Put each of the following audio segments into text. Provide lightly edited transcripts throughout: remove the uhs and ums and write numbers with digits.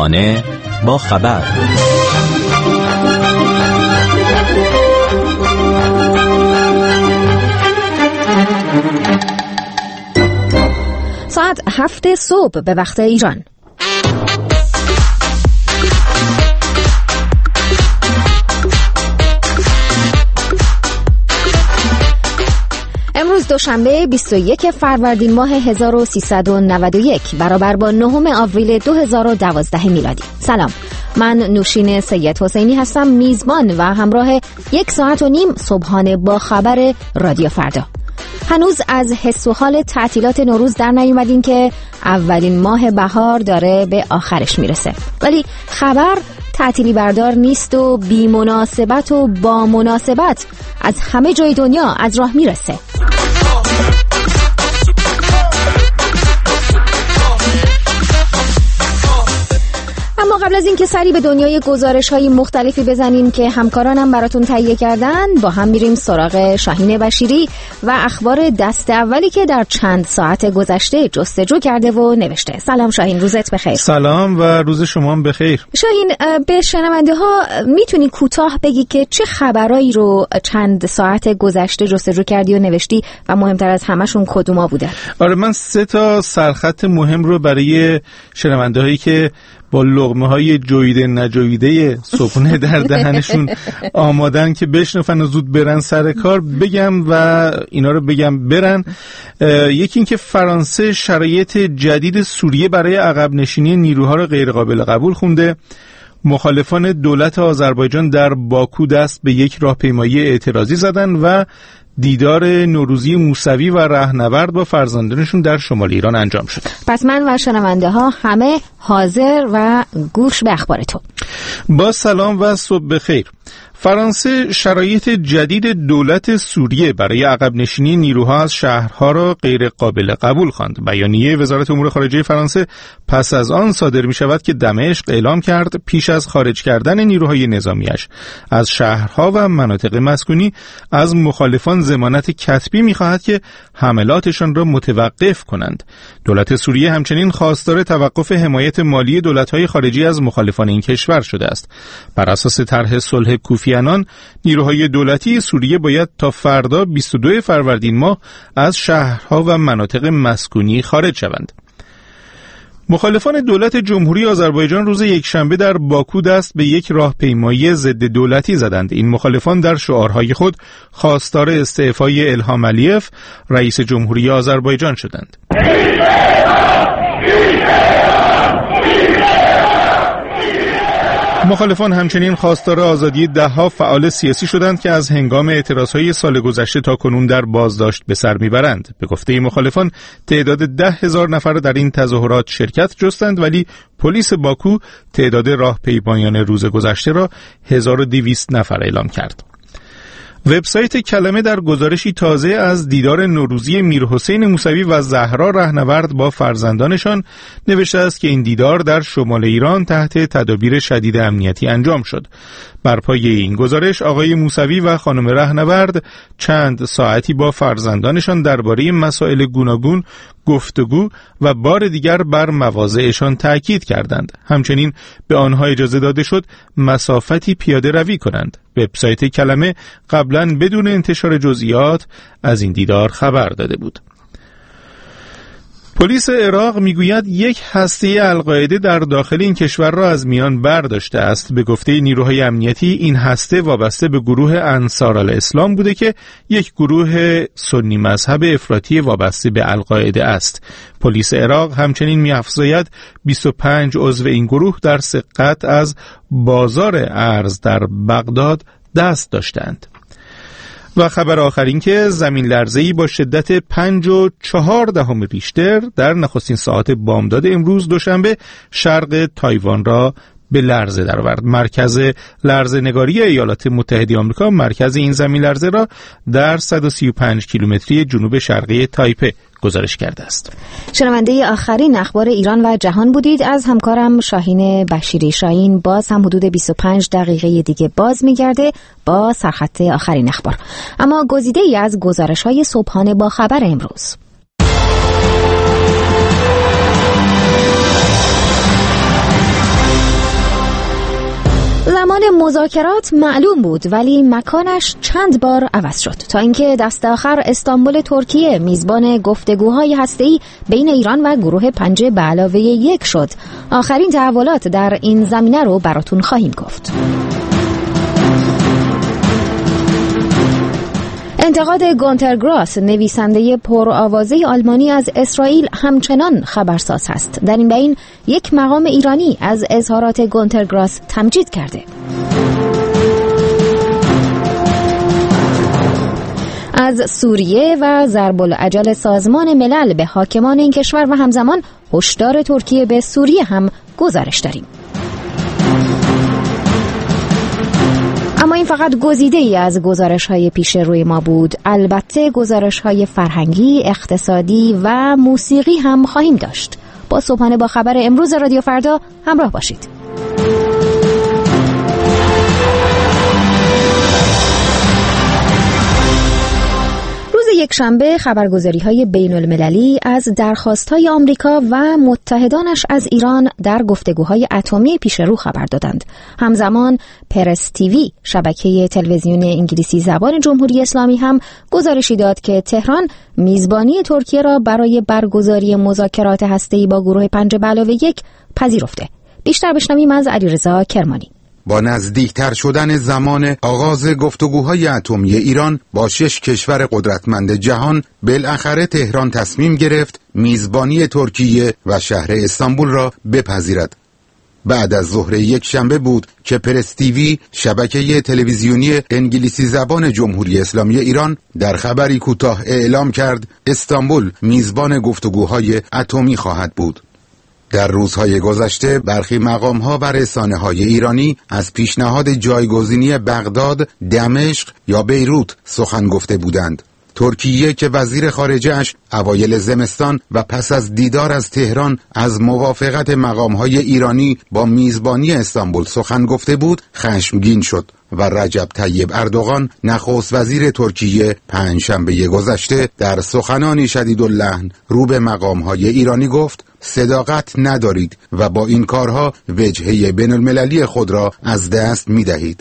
صبحانه با خبر. ساعت 7 صبح به وقت ایران. امروز دوشنبه 21 فروردین ماه 1391 برابر با 9 آوریل 2012 میلادی. سلام، من نوشین سید حسینی هستم، میزبان و همراه 1 ساعت و نیم صبحانه با خبر رادیو فردا. هنوز از حس و حال تعطیلات نوروز در نیومدیم که اولین ماه بهار داره به آخرش میرسه، ولی خبر تعطیلی بردار نیست و بی مناسبت و با مناسبت از همه جای دنیا از راه میرسه. اما قبل از این که سری به دنیای گزارش‌های مختلفی بزنیم که همکارانم براتون تهیه کردن، با هم میریم سراغ شاهین بشیری و اخبار دست اولی که در چند ساعت گذشته جستجو کرده و نوشته. سلام شاهین، روزت بخیر. سلام و روز شما هم بخیر. شاهین، به شنونده ها میتونی کوتاه بگی که چه خبرایی رو چند ساعت گذشته جستجو کردی و نوشتی و مهمتر از همشون کدوما بوده؟ آره، من 3 تا سرخط مهم رو برای شنونده هایی که با لقمه های جویده نجویده صبحونه در دهنشون آمادن که بشنفن و زود برن سر کار بگم و اینا رو بگم برن. یکی این که فرانسه شرایط جدید سوریه برای عقب نشینی نیروها را غیر قابل قبول خونده. مخالفان دولت آذربایجان در باکو دست به یک راهپیمایی اعتراضی زدن و دیدار نوروزی موسوی و رهنورد با فرزندانشون در شمال ایران انجام شد. پس من و شنونده ها همه حاضر و گوش به اخبار تو. با سلام و صبح بخیر. فرانسه شرایط جدید دولت سوریه برای عقب نشینی نیروها از شهرها را غیر قابل قبول خواند. بیانیه وزارت امور خارجه فرانسه پس از آن صادر می شود که دمشق اعلام کرد پیش از خارج کردن نیروهای نظامیش از شهرها و مناطق مسکونی از مخالفان ضمانت کتبی می خواهد که حملاتشان را متوقف کنند. دولت سوریه همچنین خواستار توقف حمایت مالی دولت‌های خارجی از مخالفان این کشور شده است. بر اساس طرح صلح کوفیانان، نیروهای دولتی سوریه باید تا فردا 22 فروردین ماه از شهرها و مناطق مسکونی خارج شوند. مخالفان دولت جمهوری آذربایجان روز یکشنبه در باکو دست به یک راهپیمایی ضد دولتی زدند. این مخالفان در شعارهای خود خواستار استعفای الهام علیف رئیس جمهوری آذربایجان شدند. مخالفان همچنین خواستار آزادی 10 فعال سیاسی شدند که از هنگام اعتراضهای سال گذشته تا کنون در بازداشت به سر میبرند. به گفته مخالفان تعداد 10,000 نفر در این تظاهرات شرکت جستند، ولی پلیس باکو تعداد راهپیمایان روز گذشته را 1200 نفر اعلام کرد. وبسایت کلمه در گزارشی تازه از دیدار نوروزی میرحسین موسوی و زهرا رهنورد با فرزندانشان نوشته است که این دیدار در شمال ایران تحت تدابیر شدید امنیتی انجام شد. بر پایه این گزارش آقای موسوی و خانم رهنورد چند ساعتی با فرزندانشان درباره مسائل گوناگون گفتگو و بار دیگر بر مواضعشان تأکید کردند. همچنین به آنها اجازه داده شد مسافتی پیاده روی کنند. وبسایت کلمه قبلا بدون انتشار جزئیات از این دیدار خبر داده بود. پلیس عراق میگوید یک هسته القاعده در داخل این کشور را از میان برداشته است. به گفته نیروهای امنیتی این هسته وابسته به گروه انصار الاسلام بوده که یک گروه سنی مذهب افراطی وابسته به القاعده است. پلیس عراق همچنین می‌افزاید 25 عضو این گروه در سقط از بازار ارز در بغداد دست داشتند. و خبر آخرین که زمین لرزه‌ای با شدت 5.4 ریشتر در نخستین ساعات بامداد امروز دوشنبه شرق تایوان را به لرزه درآورد. مرکز لرزه‌نگاری ایالات متحده آمریکا مرکز این زمین لرزه را در 135 کیلومتری جنوب شرقی تایپه گزارش کرده است. شنونده آخرین اخبار ایران و جهان بودید از همکارم شاهین بشیری. شاهین باز هم حدود 25 دقیقه دیگه باز میگرده با سرخط آخرین اخبار. اما گزیده‌ای از گزارش‌های صبحانه با خبر امروز. زمان مذاکرات معلوم بود، ولی مکانش چند بار عوض شد تا اینکه دست آخر استانبول ترکیه میزبان گفتگوهای هسته‌ای بین ایران و گروه 5+1 شد. آخرین تحولات در این زمینه رو براتون خواهیم گفت. انتقاد گونتر گراس، نویسنده پرآوازه آلمانی از اسرائیل، همچنان خبرساز است. در این بین یک مقام ایرانی از اظهارات گونتر گراس تمجید کرده. از سوریه و ضرب العجل سازمان ملل به حاکمان این کشور و همزمان هشدار ترکیه به سوریه هم گزارش داریم. اما این فقط گزیده‌ای از گزارش‌های پیش روی ما بود. البته گزارش‌های فرهنگی، اقتصادی و موسیقی هم خواهیم داشت. با صبحانه با خبر امروز رادیو فردا همراه باشید. یکشنبه خبرگزاری‌های بین‌المللی از درخواست‌های آمریکا و متحدانش از ایران در گفتگوهای اتمی پیش رو خبر دادند. همزمان پرس تیوی، شبکه تلویزیون انگلیسی زبان جمهوری اسلامی، هم گزارشی داد که تهران میزبانی ترکیه را برای برگزاری مذاکرات هسته‌ای با گروه 5+1 پذیرفته. بیشتر بشنویم از علیرضا کرمانی. با نزدیکتر شدن زمان آغاز گفتگوهای اتمی ایران با 6 کشور قدرتمند جهان، بالاخره تهران تصمیم گرفت میزبانی ترکیه و شهر استانبول را بپذیرد. بعد از ظهر یکشنبه بود که پرس تیوی، شبکه تلویزیونی انگلیسی زبان جمهوری اسلامی ایران، در خبری کوتاه اعلام کرد استانبول میزبان گفتگوهای اتمی خواهد بود. در روزهای گذشته برخی مقام‌ها و رسانه‌های ایرانی از پیشنهاد جایگزینی بغداد، دمشق یا بیروت سخن گفته بودند. ترکیه که وزیر خارجه‌اش اوایل زمستان و پس از دیدار از تهران از موافقت مقام‌های ایرانی با میزبانی استانبول سخن گفته بود، خشمگین شد و رجب طیب اردوغان، نخست وزیر ترکیه، پنجشنبه گذشته در سخنانی شدیداللحن رو به مقام‌های ایرانی گفت صداقت ندارید و با این کارها وجهه بین‌المللی خود را از دست می‌دهید.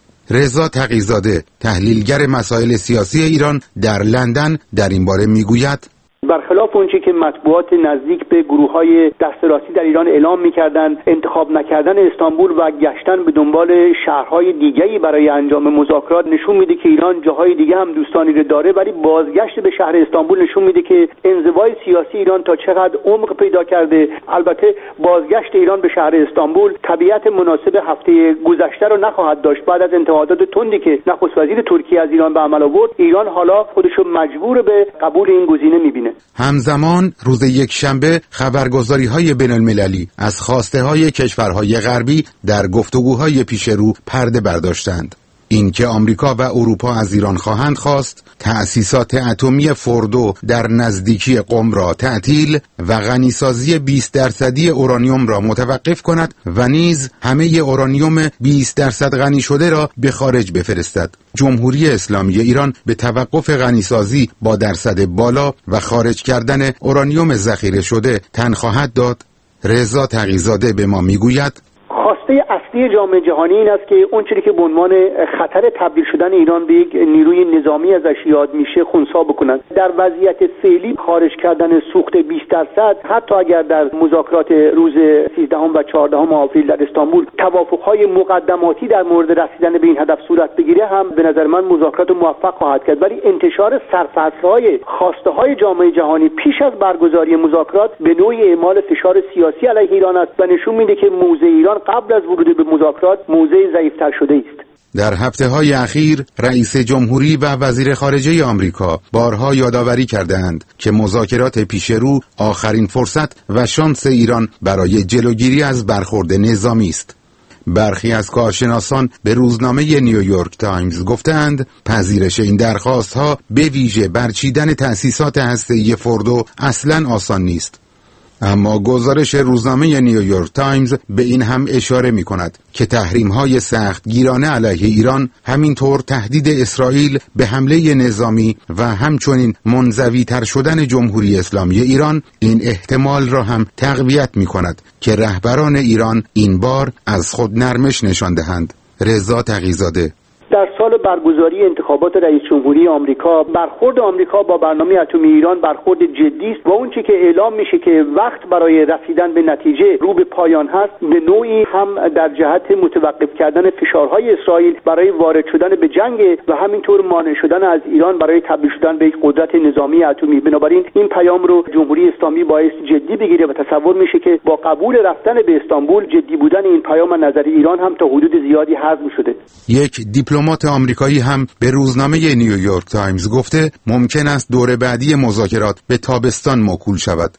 رضا تقی‌زاده، تحلیلگر مسائل سیاسی ایران در لندن، در این باره میگوید برخلاف اونچه که مطبوعات نزدیک به گروه‌های دست راستی در ایران اعلام می‌کردند، انتخاب نکردن استانبول و گشتن به دنبال شهرهای دیگری برای انجام مذاکرات نشون میده که ایران جاهای دیگه هم دوستانی رو داره، ولی بازگشت به شهر استانبول نشون میده که انزوای سیاسی ایران تا چقدر عمق پیدا کرده. البته بازگشت ایران به شهر استانبول طبیعت مناسب هفته گذشته رو نخواهد داشت. بعد از انتقادات تندی که نخست وزیر ترکیه از ایران به عمل آورد، ایران حالا خودش رو مجبور به قبول این گزینه می‌بینه. همزمان روز یکشنبه خبرگزاری‌های بین‌المللی از خواسته‌های کشورهای غربی در گفتگوهای پیشرو پرده برداشتند. اینکه آمریکا و اروپا از ایران خواهند خواست تأسیسات اتمی فوردو در نزدیکی قم را تعطیل و غنیسازی 20% اورانیوم را متوقف کند و نیز همه اورانیوم 20% غنی شده را به خارج بفرستد. جمهوری اسلامی ایران به توقف غنیسازی با درصد بالا و خارج کردن اورانیوم ذخیره شده تن خواهد داد. رضا تقی‌زاده به ما میگوید خواسته اصلی جامعه جهانی این است که اونچوری که به عنوان خطر تبدیل شدن ایران به یک نیروی نظامی ازش یاد میشه خنثی بکنن. در وضعیت فعلی خارج کردن سوخت 20% حتی اگر در مذاکرات روز 13 و 14 آوریل در استانبول توافق‌های مقدماتی در مورد رسیدن به این هدف صورت بگیره هم به نظر من مذاکرات موفق خواهد کرد، ولی انتشار سرفصل‌های خواسته‌های جامعه جهانی پیش از برگزاری مذاکرات به نوعی اعمال فشار سیاسی علیه ایران است و نشون میده که موضع ایران قبل از ورود به مذاکرات موضع ضعیف‌تر شده است. در هفته‌های اخیر رئیس جمهوری و وزیر خارجه آمریکا بارها یادآوری کردند که مذاکرات پیشرو آخرین فرصت و شانس ایران برای جلوگیری از برخورد نظامی است. برخی از کارشناسان به روزنامه نیویورک تایمز گفتند پذیرش این درخواست‌ها به ویژه برچیدن تأسیسات هسته‌ای فوردو اصلاً آسان نیست. اما گزارش روزنامه نیویورک تایمز به این هم اشاره می کند که تحریم‌های سختگیرانه علیه ایران، همینطور تهدید اسرائیل به حمله نظامی و همچنین منزوی‌تر شدن جمهوری اسلامی ایران این احتمال را هم تقویت می کند که رهبران ایران این بار از خود نرمش نشان دهند. رضا تقی‌زاده. در سال برگزاری انتخابات رئیس جمهوری آمریکا برخورد آمریکا با برنامه اتمی ایران برخورد جدی است و اون چیزی که اعلام میشه که وقت برای رسیدن به نتیجه رو به پایان هست، به نوعی هم در جهت متوقف کردن فشارهای اسرائیل برای وارد شدن به جنگ و همینطور مانع شدن از ایران برای تبدیل شدن به یک قدرت نظامی اتمی. بنابراین این پیام رو جمهوری اسلامی باید جدی بگیره و تصور میشه که با قبول رفتن به استانبول جدی بودن این پیام از نظر ایران هم تا حدود زیادی هضم شده. یک دیپلمات آمریکایی هم به روزنامه نیویورک تایمز گفته ممکن است دور بعدی مذاکرات به تابستان موکول شود.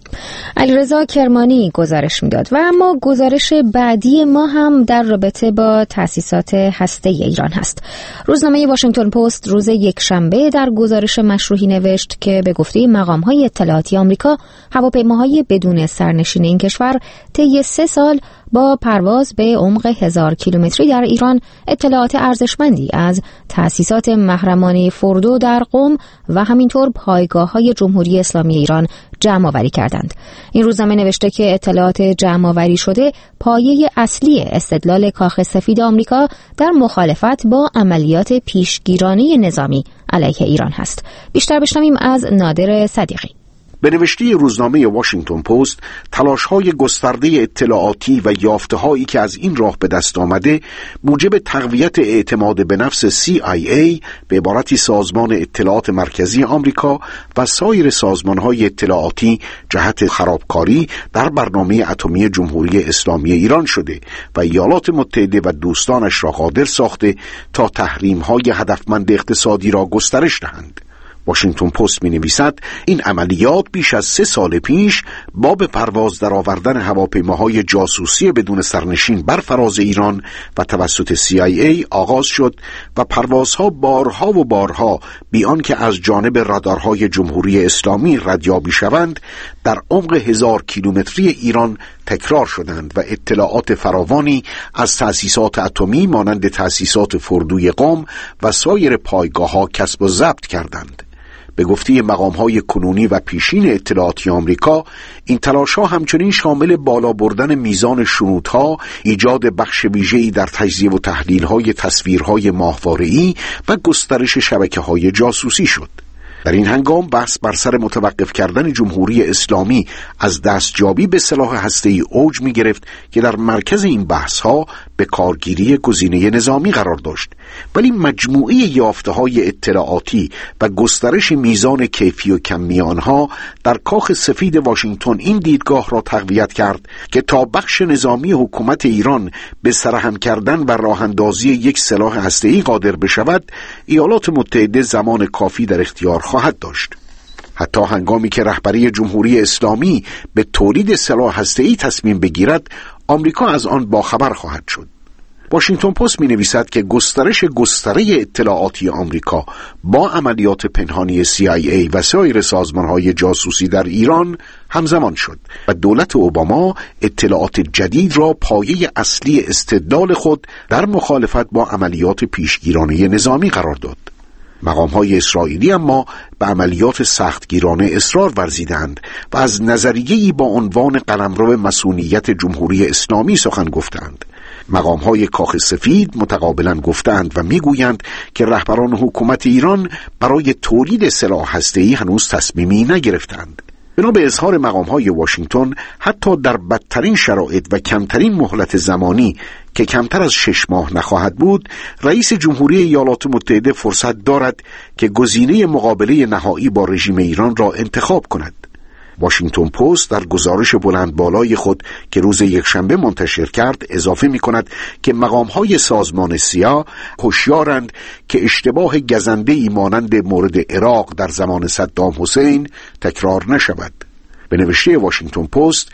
علیرضا کرمانی گزارش میداد. و اما گزارش بعدی ما هم در رابطه با تأسیسات هسته ایران هست. روزنامه واشنگتن پست روز یکشنبه در گزارش مشروحی نوشت که به گفته مقام‌های اطلاعاتی آمریکا، هواپیماهای بدون سرنشین این کشور طی 3 سال با پرواز به عمق 1000 کیلومتری در ایران اطلاعات ارزشمندی از تأسیسات محرمانه فردو در قم و همینطور پایگاه‌های جمهوری اسلامی ایران جمع آوری کردند. این روزنامه نوشته که اطلاعات جمع آوری شده پایه اصلی استدلال کاخ سفید آمریکا در مخالفت با عملیات پیشگیرانه نظامی علیه ایران هست. بیشتر بشنویم از نادر صدیقی. به نوشته روزنامه واشنگتن پست، تلاش‌های گسترده اطلاعاتی و یافته‌هایی که از این راه به دست آمده موجب تقویت اعتماد به نفس CIA به عبارتی سازمان اطلاعات مرکزی آمریکا و سایر سازمان‌های اطلاعاتی جهت خرابکاری در برنامه اتمی جمهوری اسلامی ایران شده و ایالات متحده و دوستانش را قادر ساخته تا تحریم‌های هدفمند اقتصادی را گسترش دهند. واشنگتن پست می‌نویسد این عملیات بیش از 3 سال پیش با به پرواز درآوردن هواپیماهای جاسوسی بدون سرنشین بر فراز ایران و توسط CIA آغاز شد و پروازها بارها و بارها بی آنکه از جانب رادارهای جمهوری اسلامی ردیابی شوند در عمق 1000 کیلومتری ایران تکرار شدند و اطلاعات فراوانی از تأسیسات اتمی مانند تأسیسات فردوی قم و سایر پایگاه‌ها کسب و ضبط کردند. به گفته مقام‌های کنونی و پیشین اطلاعاتی آمریکا، این تلاش‌ها همچنین شامل بالا بردن میزان شنودها، ایجاد بخش ویژه‌ای در تجزیه و تحلیل‌های تصویرهای ماهواره‌ای و گسترش شبکه‌های جاسوسی شد. در این هنگام بحث بر سر متوقف کردن جمهوری اسلامی از دستیابی به سلاح هسته‌ای اوج می گرفت که در مرکز این بحث‌ها به کارگیری گزینه نظامی قرار داشت، ولی مجموعه یافته‌های اطلاعاتی و گسترش میزان کیفی و کمی آنها در کاخ سفید واشنگتن این دیدگاه را تقویت کرد که تا بخش نظامی حکومت ایران به سرهم کردن و راه‌اندازی یک سلاح هسته‌ای قادر بشود، ایالات متحده زمان کافی در اختیار خواهد داشت. حتی هنگامی که رهبری جمهوری اسلامی به تولید سلاح هسته‌ای تصمیم بگیرد، آمریکا از آن باخبر خواهد شد. واشنگتن پست می‌نویسد که گسترش گستره اطلاعاتی آمریکا با عملیات پنهانی CIA و سایر سازمان‌های جاسوسی در ایران همزمان شد و دولت اوباما اطلاعات جدید را پایه اصلی استدلال خود در مخالفت با عملیات پیشگیرانه نظامی قرار داد. مقام‌های اسرائیلی اما به عملیات سختگیرانه اصرار ورزیدند و از نظریه‌ای با عنوان قلمرو مصونیت جمهوری اسلامی سخن گفتند. مقام‌های کاخ سفید متقابلاً گفتند و می‌گویند که رهبران حکومت ایران برای تولید سلاح هسته‌ای هنوز تصمیمی نگرفتند. بنا به اظهار مقام‌های واشنگتن، حتی در بدترین شرایط و کمترین مهلت زمانی که کمتر از 6 ماه نخواهد بود، رئیس جمهوری ایالات متحده فرصت دارد که گزینه مقابله نهایی با رژیم ایران را انتخاب کند. واشنگتن پست در گزارش بلند بالای خود که روز یکشنبه منتشر کرد اضافه می کند که مقام‌های سازمان سیا هوشیارند که اشتباه گزنده‌ای مانند مورد عراق در زمان صدام حسین تکرار نشود. به نوشته واشنگتن پست،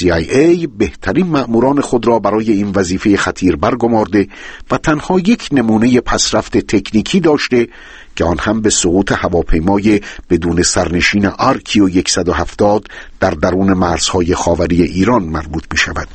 CIA بهترین مأموران خود را برای این وظیفه خطیر برگمارده و تنها یک نمونه پسرفت تکنیکی داشته که آن هم به سقوط هواپیمای بدون سرنشین RQ-170 در درون مرزهای خاوری ایران مربوط می شود.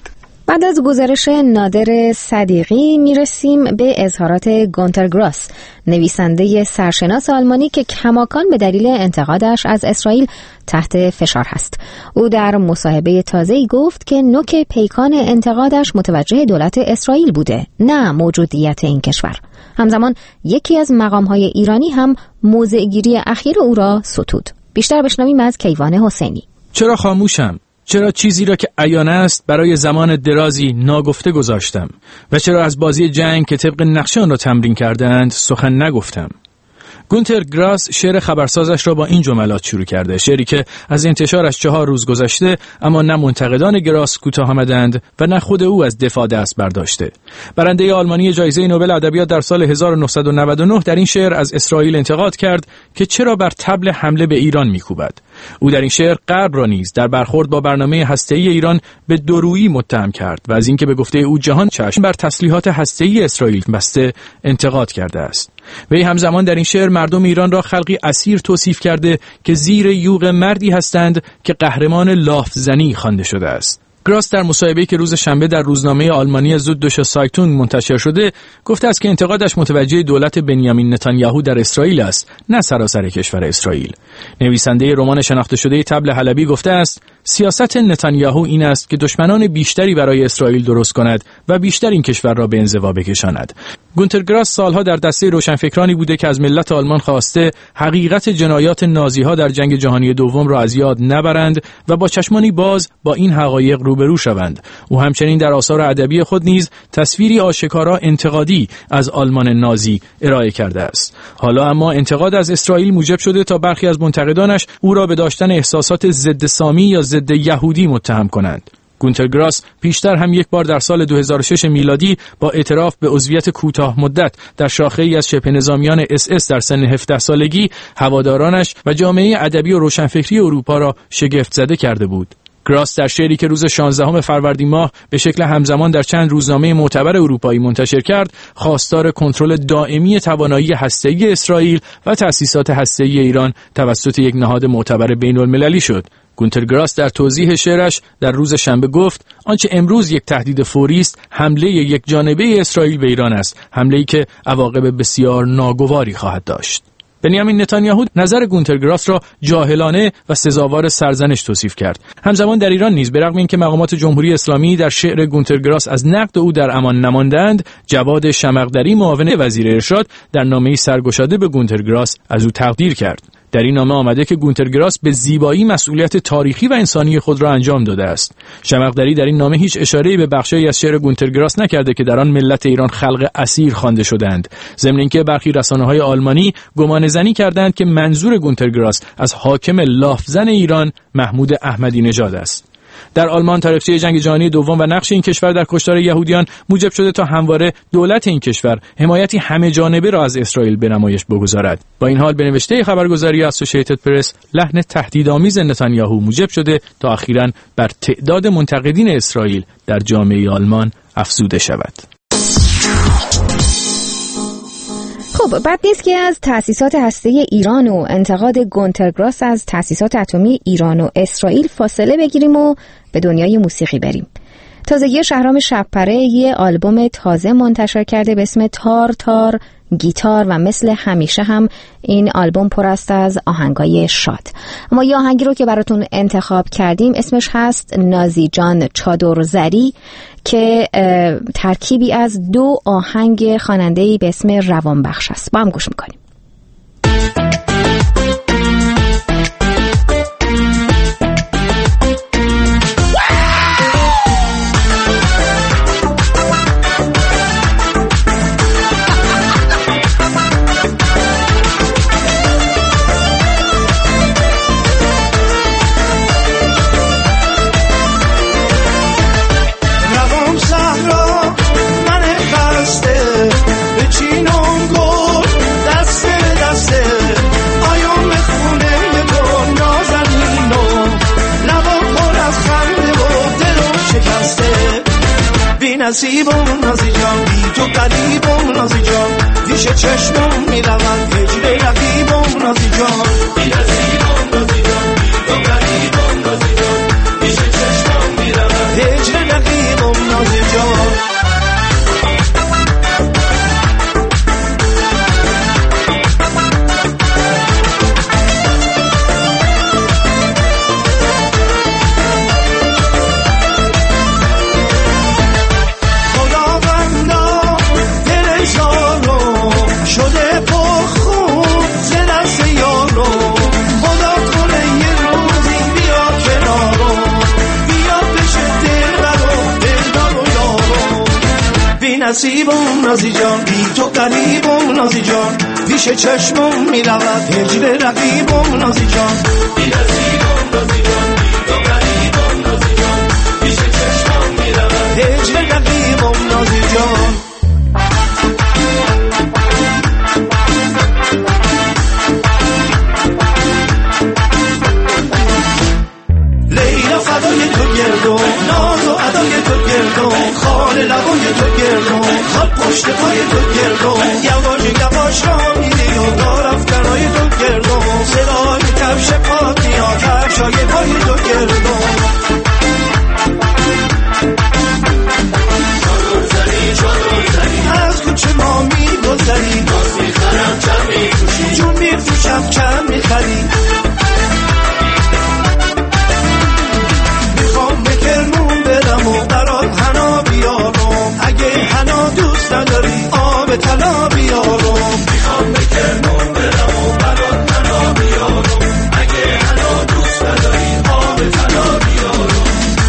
بعد از گزارش نادر صدیقی میرسیم به اظهارات گونتر گراس، نویسنده سرشناس آلمانی که کماکان به دلیل انتقادش از اسرائیل تحت فشار هست. او در مصاحبه تازه‌ای گفت که نوک پیکان انتقادش متوجه دولت اسرائیل بوده، نه موجودیت این کشور. همزمان یکی از مقام‌های ایرانی هم موضع‌گیری اخیر او را ستود. بیشتر بشنویم از کیوان حسینی. چرا خاموشم؟ چرا چیزی را که عیان است برای زمان درازی ناگفته گذاشتم و چرا از بازی جنگ که طبق نقشه آن را تمرین کردند سخن نگفتم؟ گونتر گراس شعر خبرسازش را با این جملات شروع کرده، شعری که از انتشارش 4 روز گذشته اما نه منتقدان گراس کوتاه آمدند و نه خود او از دفاع دست برداشته. برنده آلمانی جایزه نوبل ادبیات در سال 1999 در این شعر از اسرائیل انتقاد کرد که چرا بر طبل حمله به ایران می‌کوبد. او در این شعر غرب را نیز در برخورد با برنامه هسته‌ای ایران به دورویی متهم کرد و از اینکه به گفته او جهان چشم بر تسلیحات هسته‌ای اسرائیل بسته انتقاد کرده است. وی همزمان در این شعر مردم ایران را خلقی اسیر توصیف کرده که زیر یوغ مردی هستند که قهرمان لافزنی خوانده شده است. گراس در مصاحبه‌ای که روز شنبه در روزنامه آلمانی زوددوشه سایتون منتشر شده گفته است که انتقادش متوجه دولت بنیامین نتانیاهو در اسرائیل است، نه سراسر کشور اسرائیل. نویسنده رمان شناخته شده طبل حلبی گفته است سیاست نتانیاهو این است که دشمنان بیشتری برای اسرائیل درست کند و بیشتر این کشور را به انزوا بکشاند. گونتر گراس سالها در دسته روشنفکرانی بوده که از ملت آلمان خواسته حقیقت جنایات نازی‌ها در جنگ جهانی دوم را از یاد نبرند و با چشمانی باز با این حقایق روبرو شوند. او همچنین در آثار ادبی خود نیز تصویری آشکارا انتقادی از آلمان نازی ارائه کرده است. حالا اما انتقاد از اسرائیل موجب شده تا برخی از منتقدانش او را به داشتن احساسات ضد سامی یا ضد یهودی متهم کنند. گونتر گراس پیشتر هم یک بار در سال 2006 میلادی با اعتراف به عضویت کوتاه مدت در شاخه‌ای از شبه نظامیان SS در سن 17 سالگی هوادارانش و جامعه ادبی و روشنفکری اروپا را شگفت زده کرده بود. گراس در شعری که روز 16 فروردین ماه به شکل همزمان در چند روزنامه معتبر اروپایی منتشر کرد، خواستار کنترل دائمی توانایی هسته‌ای اسرائیل و تأسیسات هسته‌ای ایران توسط یک نهاد معتبر بین‌المللی شد. گونتر گراس در توضیح شعرش در روز شنبه گفت آنچه امروز یک تهدید فوری است حمله یک جانبه اسرائیل به ایران است، حمله‌ای که عواقب بسیار ناگواری خواهد داشت. بنیامین نتانیاهو نظر گونتر گراس را جاهلانه و سزاوار سرزنش توصیف کرد. همزمان در ایران نیز به رغم اینکه مقامات جمهوری اسلامی در شعر گونتر گراس از نقد او در امان نماندند، جواد شمقدری معاون وزیر ارشاد در نامه‌ای سرگشاده به گونتر گراس از او تقدیر کرد. در این نامه آمده که گونتر گراس به زیبایی مسئولیت تاریخی و انسانی خود را انجام داده است. شمقدری در این نامه هیچ اشاره‌ای به بخشی از شعر گونتر گراس نکرده که در آن ملت ایران خلق اسیر خوانده شدند. ضمن اینکه برخی رسانه‌های آلمانی گمانه‌زنی کردند که منظور گونتر گراس از حاکم لافزن ایران محمود احمدی نژاد است. در آلمان تاریخچه جنگ جهانی دوم و نقش این کشور در کشتار یهودیان موجب شده تا همواره دولت این کشور حمایتی همه جانبه را از اسرائیل به نمایش بگذارد. با این حال به نوشته خبرگزاری اسوسییتد پرس لحن تهدیدآمیز نتانیاهو موجب شده تا اخیراً بر تعداد منتقدین اسرائیل در جامعه آلمان افزوده شود. خب بعد نیست که از تأسیسات هسته‌ای ایران و انتقاد گونتر گراس از تأسیسات اتمی ایران و اسرائیل فاصله بگیریم و به دنیای موسیقی بریم. تازگی شهرام شب‌پره یه آلبوم تازه منتشر کرده به اسم تار تار گیتار و مثل همیشه هم این آلبوم پر است از آهنگای شاد. اما یه آهنگی رو که براتون انتخاب کردیم اسمش هست نازی جان چادر زری که ترکیبی از 2 آهنگ خواننده‌ای به اسم روانبخش است. با هم گوش میکنیم. نصیبم نازی جان بی تو قریبم نازی جان پیش چشمم میروم هجر رقیبم نازی جان بی نصیبم نازی جان بی تو قریبم نازی جان پیش چشمم میروم هجر رقیبم نازی نصیبم نازی جان، بی تو قریبم نازی جان، پیش چشمم میرود هجر رقیبم نازی جان، بی نصیبم نازی جان، بی تو قریبم نازی جان، پیش چشمم میرود هجر رقیبم نازی جان. لیلا فدای تو گردم، ناز و ادای تو گردم، خال لبای تو گردم، خال پشت پای تو گردم، یواش یواش را میری و دارفتنای تو گردم، صدای کفش پات میاد کفشای پای تو گردم. چادر زنی از کوچه ما میگذری، ناز میخرم کم میفروشی، جون میفروشم کم میخری، کرمون برم و برات حنا بیارم، اگه حنا دوست نداری آب طلا بیارم، میخوام به کرمون برم و برات حنا بیارم، اگه حنا دوست نداری آب طلا بیارم.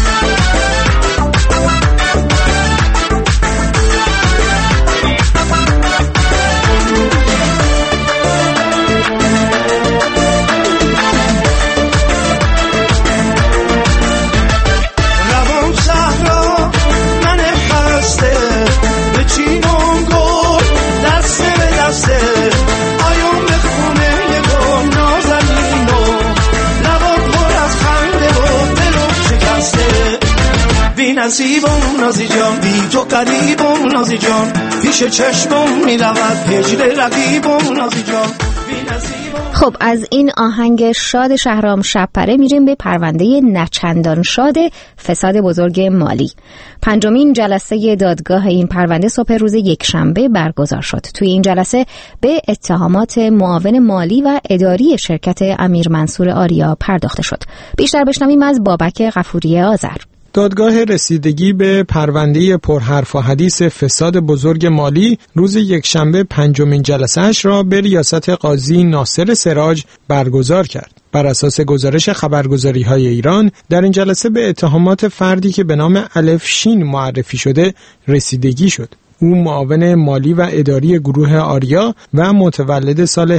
نصیبم نازی جان، بی تو قریبم نازی جان، پیش چشمم میرود هجر رقیبم نازی جان. خب از این آهنگ شاد شهرام شب‌پره میریم به پرونده نچندان شاد فساد بزرگ مالی. 5مین جلسه دادگاه این پرونده صبح روز یکشنبه برگزار شد. توی این جلسه به اتهامات معاون مالی و اداری شرکت امیر منصور آریا پرداخته شد. بیشتر بشنویم از بابک غفوری آذر. دادگاه رسیدگی به پرونده پرحرف و حدیث فساد بزرگ مالی روز یکشنبه 5مین جلسه‌اش را به ریاست قاضی ناصر سراج برگزار کرد. بر اساس گزارش خبرگزاری‌های ایران در این جلسه به اتهامات فردی که به نام الف شین معرفی شده رسیدگی شد. او معاون مالی و اداری گروه آریا و متولد سال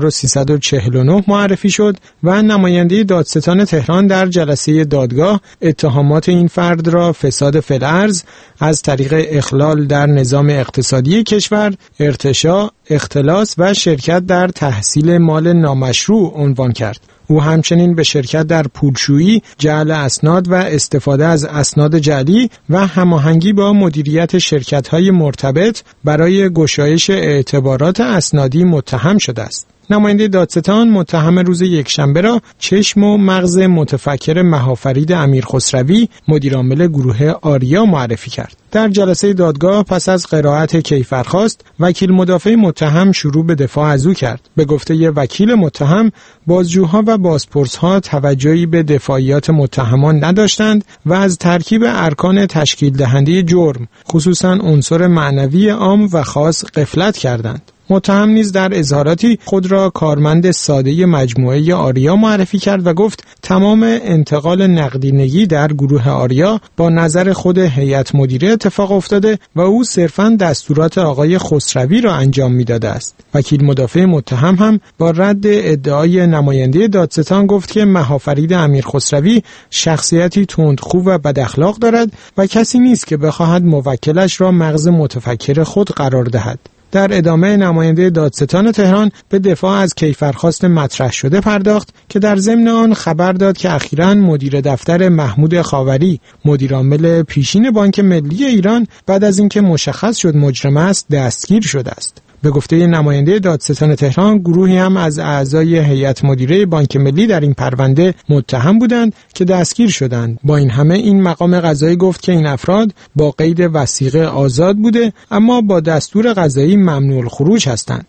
1349 معرفی شد و نماینده دادستان تهران در جلسه دادگاه اتهامات این فرد را فساد فی الارض از طریق اخلال در نظام اقتصادی کشور، ارتشاء، اختلاس و شرکت در تحصیل مال نامشروع عنوان کرد. او همچنین به شرکت در پولشویی، جعل اسناد و استفاده از اسناد جعلی و هماهنگی با مدیریت شرکت‌های مرتبط برای گشایش اعتبارات اسنادی متهم شده است. نماینده دادستان متهم روز یکشنبه را چشم و مغز متفکر مهافرید امیر خسروی مدیرعامل گروه آریا معرفی کرد. در جلسه دادگاه پس از قرائت کیفرخواست وکیل مدافع متهم شروع به دفاع از او کرد. به گفته وکیل متهم بازجوها و بازپرسها توجهی به دفاعیات متهمان نداشتند و از ترکیب ارکان تشکیل دهنده جرم خصوصاً عنصر معنوی عام و خاص غفلت کردند. متهم نیز در اظهاراتی خود را کارمند ساده مجموعه آریا معرفی کرد و گفت تمام انتقال نقدینگی در گروه آریا با نظر خود هیئت مدیره اتفاق افتاده و او صرفاً دستورات آقای خسروی را انجام می‌داده است. وکیل مدافع متهم هم با رد ادعای نماینده دادستان گفت که مهافرید امیر خسروی شخصیتی تندخو و بد-اخلاق دارد و کسی نیست که بخواهد موکلش را مغز متفکر خود قرار دهد. در ادامه نماینده دادستان تهران به دفاع از کیفرخواست مطرح شده پرداخت که در ضمن آن خبر داد که اخیراً مدیر دفتر محمود خاوری مدیرعامل پیشین بانک ملی ایران بعد از اینکه مشخص شد مجرم است دستگیر شده است. به گفته نماینده دادستان تهران گروهی هم از اعضای هیئت مدیره بانک ملی در این پرونده متهم بودند که دستگیر شدند. با این همه این مقام قضایی گفت که این افراد با قید وثیقه آزاد بوده اما با دستور قضایی ممنوع الخروج هستند.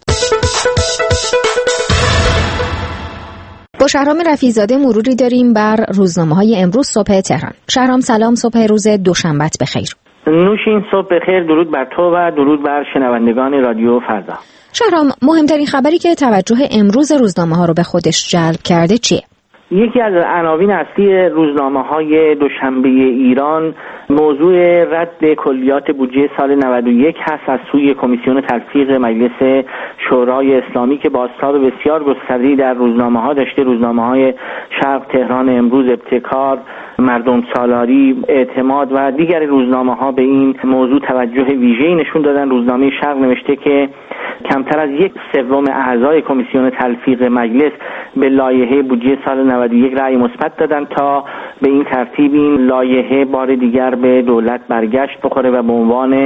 با شهرام رفیع‌زاده مروری داریم بر روزنامه‌های امروز صبح تهران. شهرام سلام، صبح روز دوشنبه‌ت بخیر. نوشین صبح بخیر، درود بر تو و درود بر شنوندگان رادیو فردا. شهرام، مهمترین خبری که توجه امروز روزنامه‌ها رو به خودش جلب کرده چیه؟ یکی از عناوین اصلی روزنامه‌های دوشنبه ایران موضوع رد کلیات بودجه سال 91 هست از سوی کمیسیون تلفیق مجلس شورای اسلامی که بازتاب بسیار گسترده‌ای در روزنامه‌ها داشته. روزنامه‌های شرق، تهران امروز، ابتکار، مردم سالاری، اعتماد و دیگر روزنامه‌ها به این موضوع توجه ویژه‌ای نشون دادن. روزنامه شرق نوشته که کمتر از 1/3 اعضای کمیسیون تلفیق مجلس به لایحه بودجه سال 91 رأی مثبت دادن تا به این ترتیب این لایحه بار دیگر به دولت برگشت بخوره و به عنوان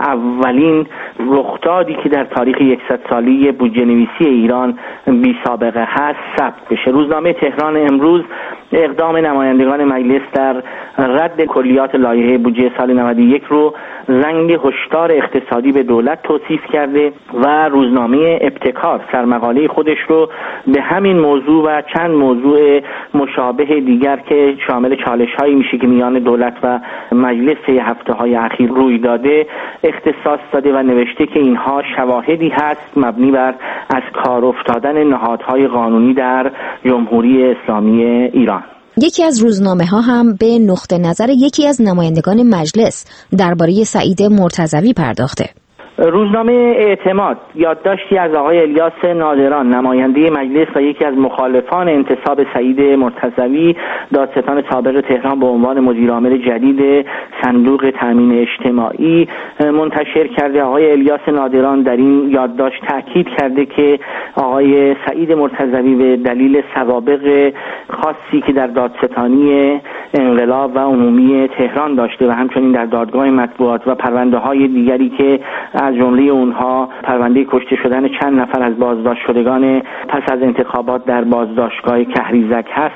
اولین رخدادی که در تاریخ 100 سالی بودجه نویسی ایران بی سابقه هست ثبت بشه. روزنامه تهران امروز اقدام نمایندگان مجلس در رد کلیات لایحه بودجه سال 91 رو زنگ هشدار اقتصادی به دولت توصیف کرده و روزنامه ابتکار سرمقاله خودش رو به همین موضوع و چند موضوع مشابه دیگر که شامل چالش‌هایی میشه که میان دولت و مجلس هفته‌های اخیر روی داده اختصاص داده و نوشته که اینها شواهدی هست مبنی بر از کار افتادن نهادهای قانونی در جمهوری اسلامی ایران. یکی از روزنامه‌ها هم به نقطه نظر یکی از نمایندگان مجلس درباره سعید مرتضوی پرداخته. روزنامه اعتماد یادداشتی از آقای الیاس نادران نماینده مجلس و یکی از مخالفان انتصاب سعید مرتضوی دادستان سابق تهران به عنوان مدیرعامل جدید صندوق تامین اجتماعی منتشر کرده. آقای الیاس نادران در این یادداشت تاکید کرده که آقای سعید مرتضوی به دلیل سوابق خاصی که در دادستانی انقلاب و عمومی تهران داشته و همچنین در دادگاه مطبوعات و پرونده‌های دیگری که از جمله اونها پرونده کشته شدن چند نفر از بازداشت شدگان پس از انتخابات در بازداشتگاه کهریزک هست،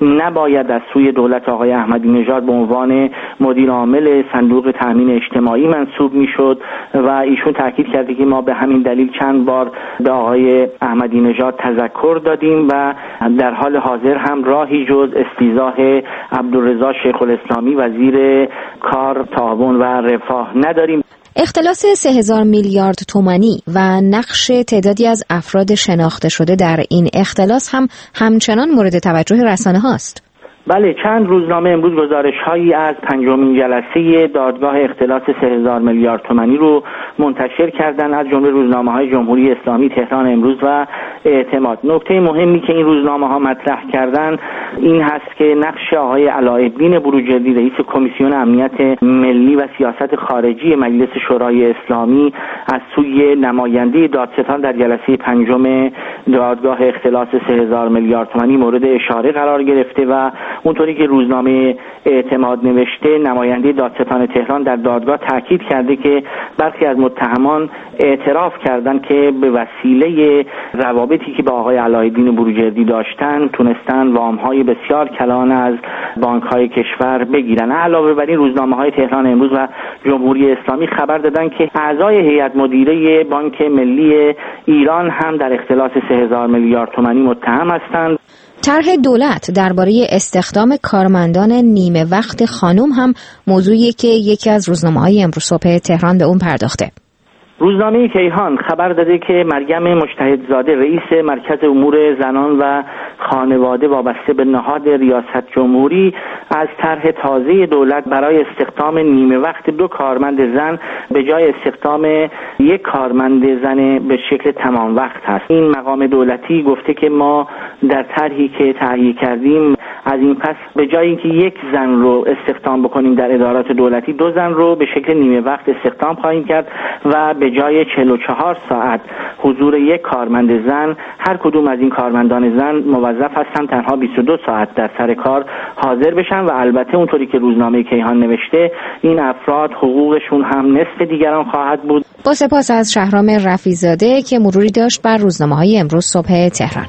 نباید از سوی دولت آقای احمدی نژاد به عنوان مدیر عامل صندوق تامین اجتماعی منصوب میشد و ایشون تاکید کرده که ما به همین دلیل چند بار به آقای احمدی نژاد تذکر دادیم و در حال حاضر هم راهی جز استیضاح عبدالرضا شیخ الاسلامی وزیر کار، تعاون و رفاه نداریم. اختلاس 3000 میلیارد تومانی و نقش تعدادی از افراد شناخته شده در این اختلاس هم همچنان مورد توجه رسانه هاست. بله، چند روزنامه امروز گزارش‌هایی از 5مین جلسه دادگاه اختلاس 3000 میلیارد تومانی رو منتشر کردن، از جمله روزنامه‌های جمهوری اسلامی، تهران امروز و اعتماد. نکته مهمی که این روزنامه‌ها مطرح کردن این هست که نقش آقای علاءالدین بروجردی رئیس کمیسیون امنیت ملی و سیاست خارجی مجلس شورای اسلامی از سوی نماینده دادستان در جلسه 5 دادگاه اختلاس 3000 میلیارد تومانی مورد اشاره قرار گرفته و اونطوری که روزنامه اعتماد نوشته نماینده دادستان تهران در دادگاه تاکید کرده که برخی از متهمان اعتراف کردند که به وسیله روابطی که با آقای علاءالدین بروجردی داشتن تونستن وام‌های بسیار کلان از بانک‌های کشور بگیرن. علاوه بر این روزنامه‌های تهران امروز و جمهوری اسلامی خبر دادن که اعضای هیئت مدیره بانک ملی ایران هم در اختلاس 3000 میلیارد تومانی متهم هستند. طرح دولت درباره استخدام کارمندان نیمه وقت خانم هم موضوعیه که یکی از روزنامه‌های امروز صبح تهران به اون پرداخته. روزنامه کیهان خبر داده که مریم مجتهدزاده رئیس مرکز امور زنان و خانواده وابسته به نهاد ریاست جمهوری از طرح تازه دولت برای استخدام نیمه وقت 2 کارمند زن به جای استخدام 1 کارمند زن به شکل تمام وقت هست. این مقام دولتی گفته که ما در طرحی که تهیه کردیم از این پس به جای اینکه 1 زن رو استخدام بکنیم در ادارات دولتی 2 زن رو به شکل نیمه وقت استخدام خواهیم کرد و به جای 44 ساعت حضور 1 کارمند زن هر کدوم از این کارمندان زن موظف هستن تنها 22 ساعت در سر کار حاضر بشن و البته اونطوری که روزنامه کیهان نوشته این افراد حقوقشون هم نصف دیگران خواهد بود. با سپاس از شهرام رفیع‌زاده که مروری داشت بر روزنامه‌های امروز صبح تهران.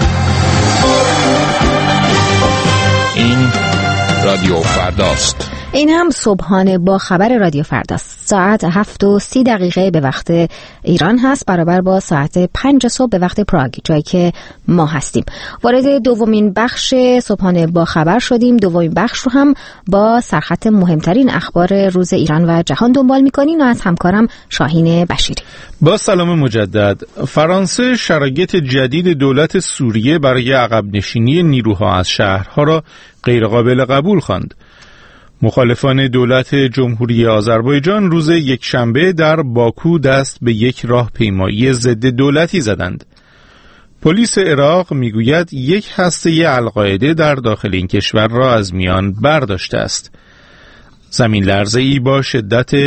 این رادیو فرداست. این هم صبحانه با خبر رادیو فرداست. ساعت 7:30 به وقت ایران هست، برابر با ساعت 5 صبح به وقت پراگ، جایی که ما هستیم. وارد دومین بخش صبحانه با خبر شدیم. دومین بخش رو هم با سرخط مهمترین اخبار روز ایران و جهان دنبال می‌کنیم و از همکارم شاهین بشیری. با سلام مجدد. فرانسه شرایط جدید دولت سوریه برای عقب نشینی نیروها از شهرها را غیرقابل قبول خواند. مخالفان دولت جمهوری آذربایجان روز یکشنبه در باکو دست به یک راهپیمایی ضد دولتی زدند. پلیس عراق میگوید یک هسته القاعده در داخل این کشور را از میان برداشته است. زمین لرزه‌ای با شدت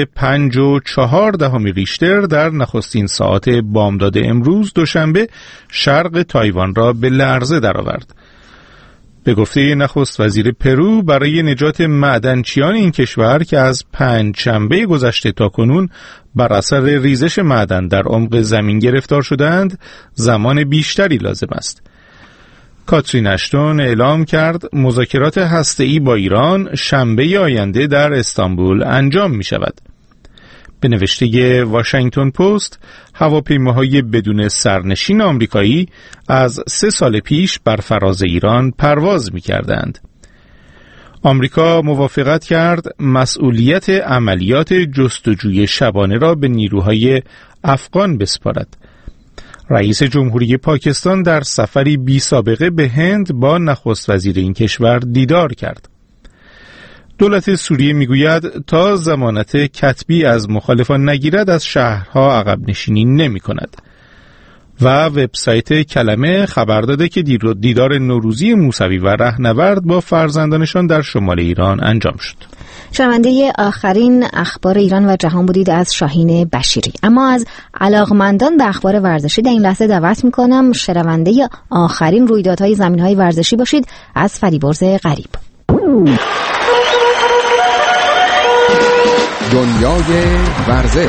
5.4 ریشتر در نخستین ساعات بامداد امروز دوشنبه شرق تایوان را به لرزه درآورد. به گفته نخست وزیر پرو، برای نجات معدنچیان این کشور که از پنجشنبه گذشته تا کنون بر اثر ریزش معدن در عمق زمین گرفتار شدند، زمان بیشتری لازم است. کاترین اشتون اعلام کرد مذاکرات هسته‌ای با ایران شنبه آینده در استانبول انجام می شود. به نوشته واشنگتن پست، هواپیماهای بدون سرنشین آمریکایی از 3 سال پیش بر فراز ایران پرواز می کردند. آمریکا موافقت کرد مسئولیت عملیات جستجوی شبانه را به نیروهای افغان بسپارد. رئیس جمهوری پاکستان در سفری بی سابقه به هند با نخست وزیر این کشور دیدار کرد. دولت سوریه میگوید تا ضمانت کتبی از مخالفان نگیرد از شهرها عقب نشینی نمی کند. و وبسایت کلمه خبر داده که دیدار نوروزی موسوی و رهنورد با فرزندانشان در شمال ایران انجام شد. شنونده آخرین اخبار ایران و جهان بودید از شاهین بشیری. اما از علاقمندان به اخبار ورزشی در این لحظه دعوت میکنم شنونده آخرین رویدادهای زمینهای ورزشی باشید از فریبرز غریب. دنیای ورزش.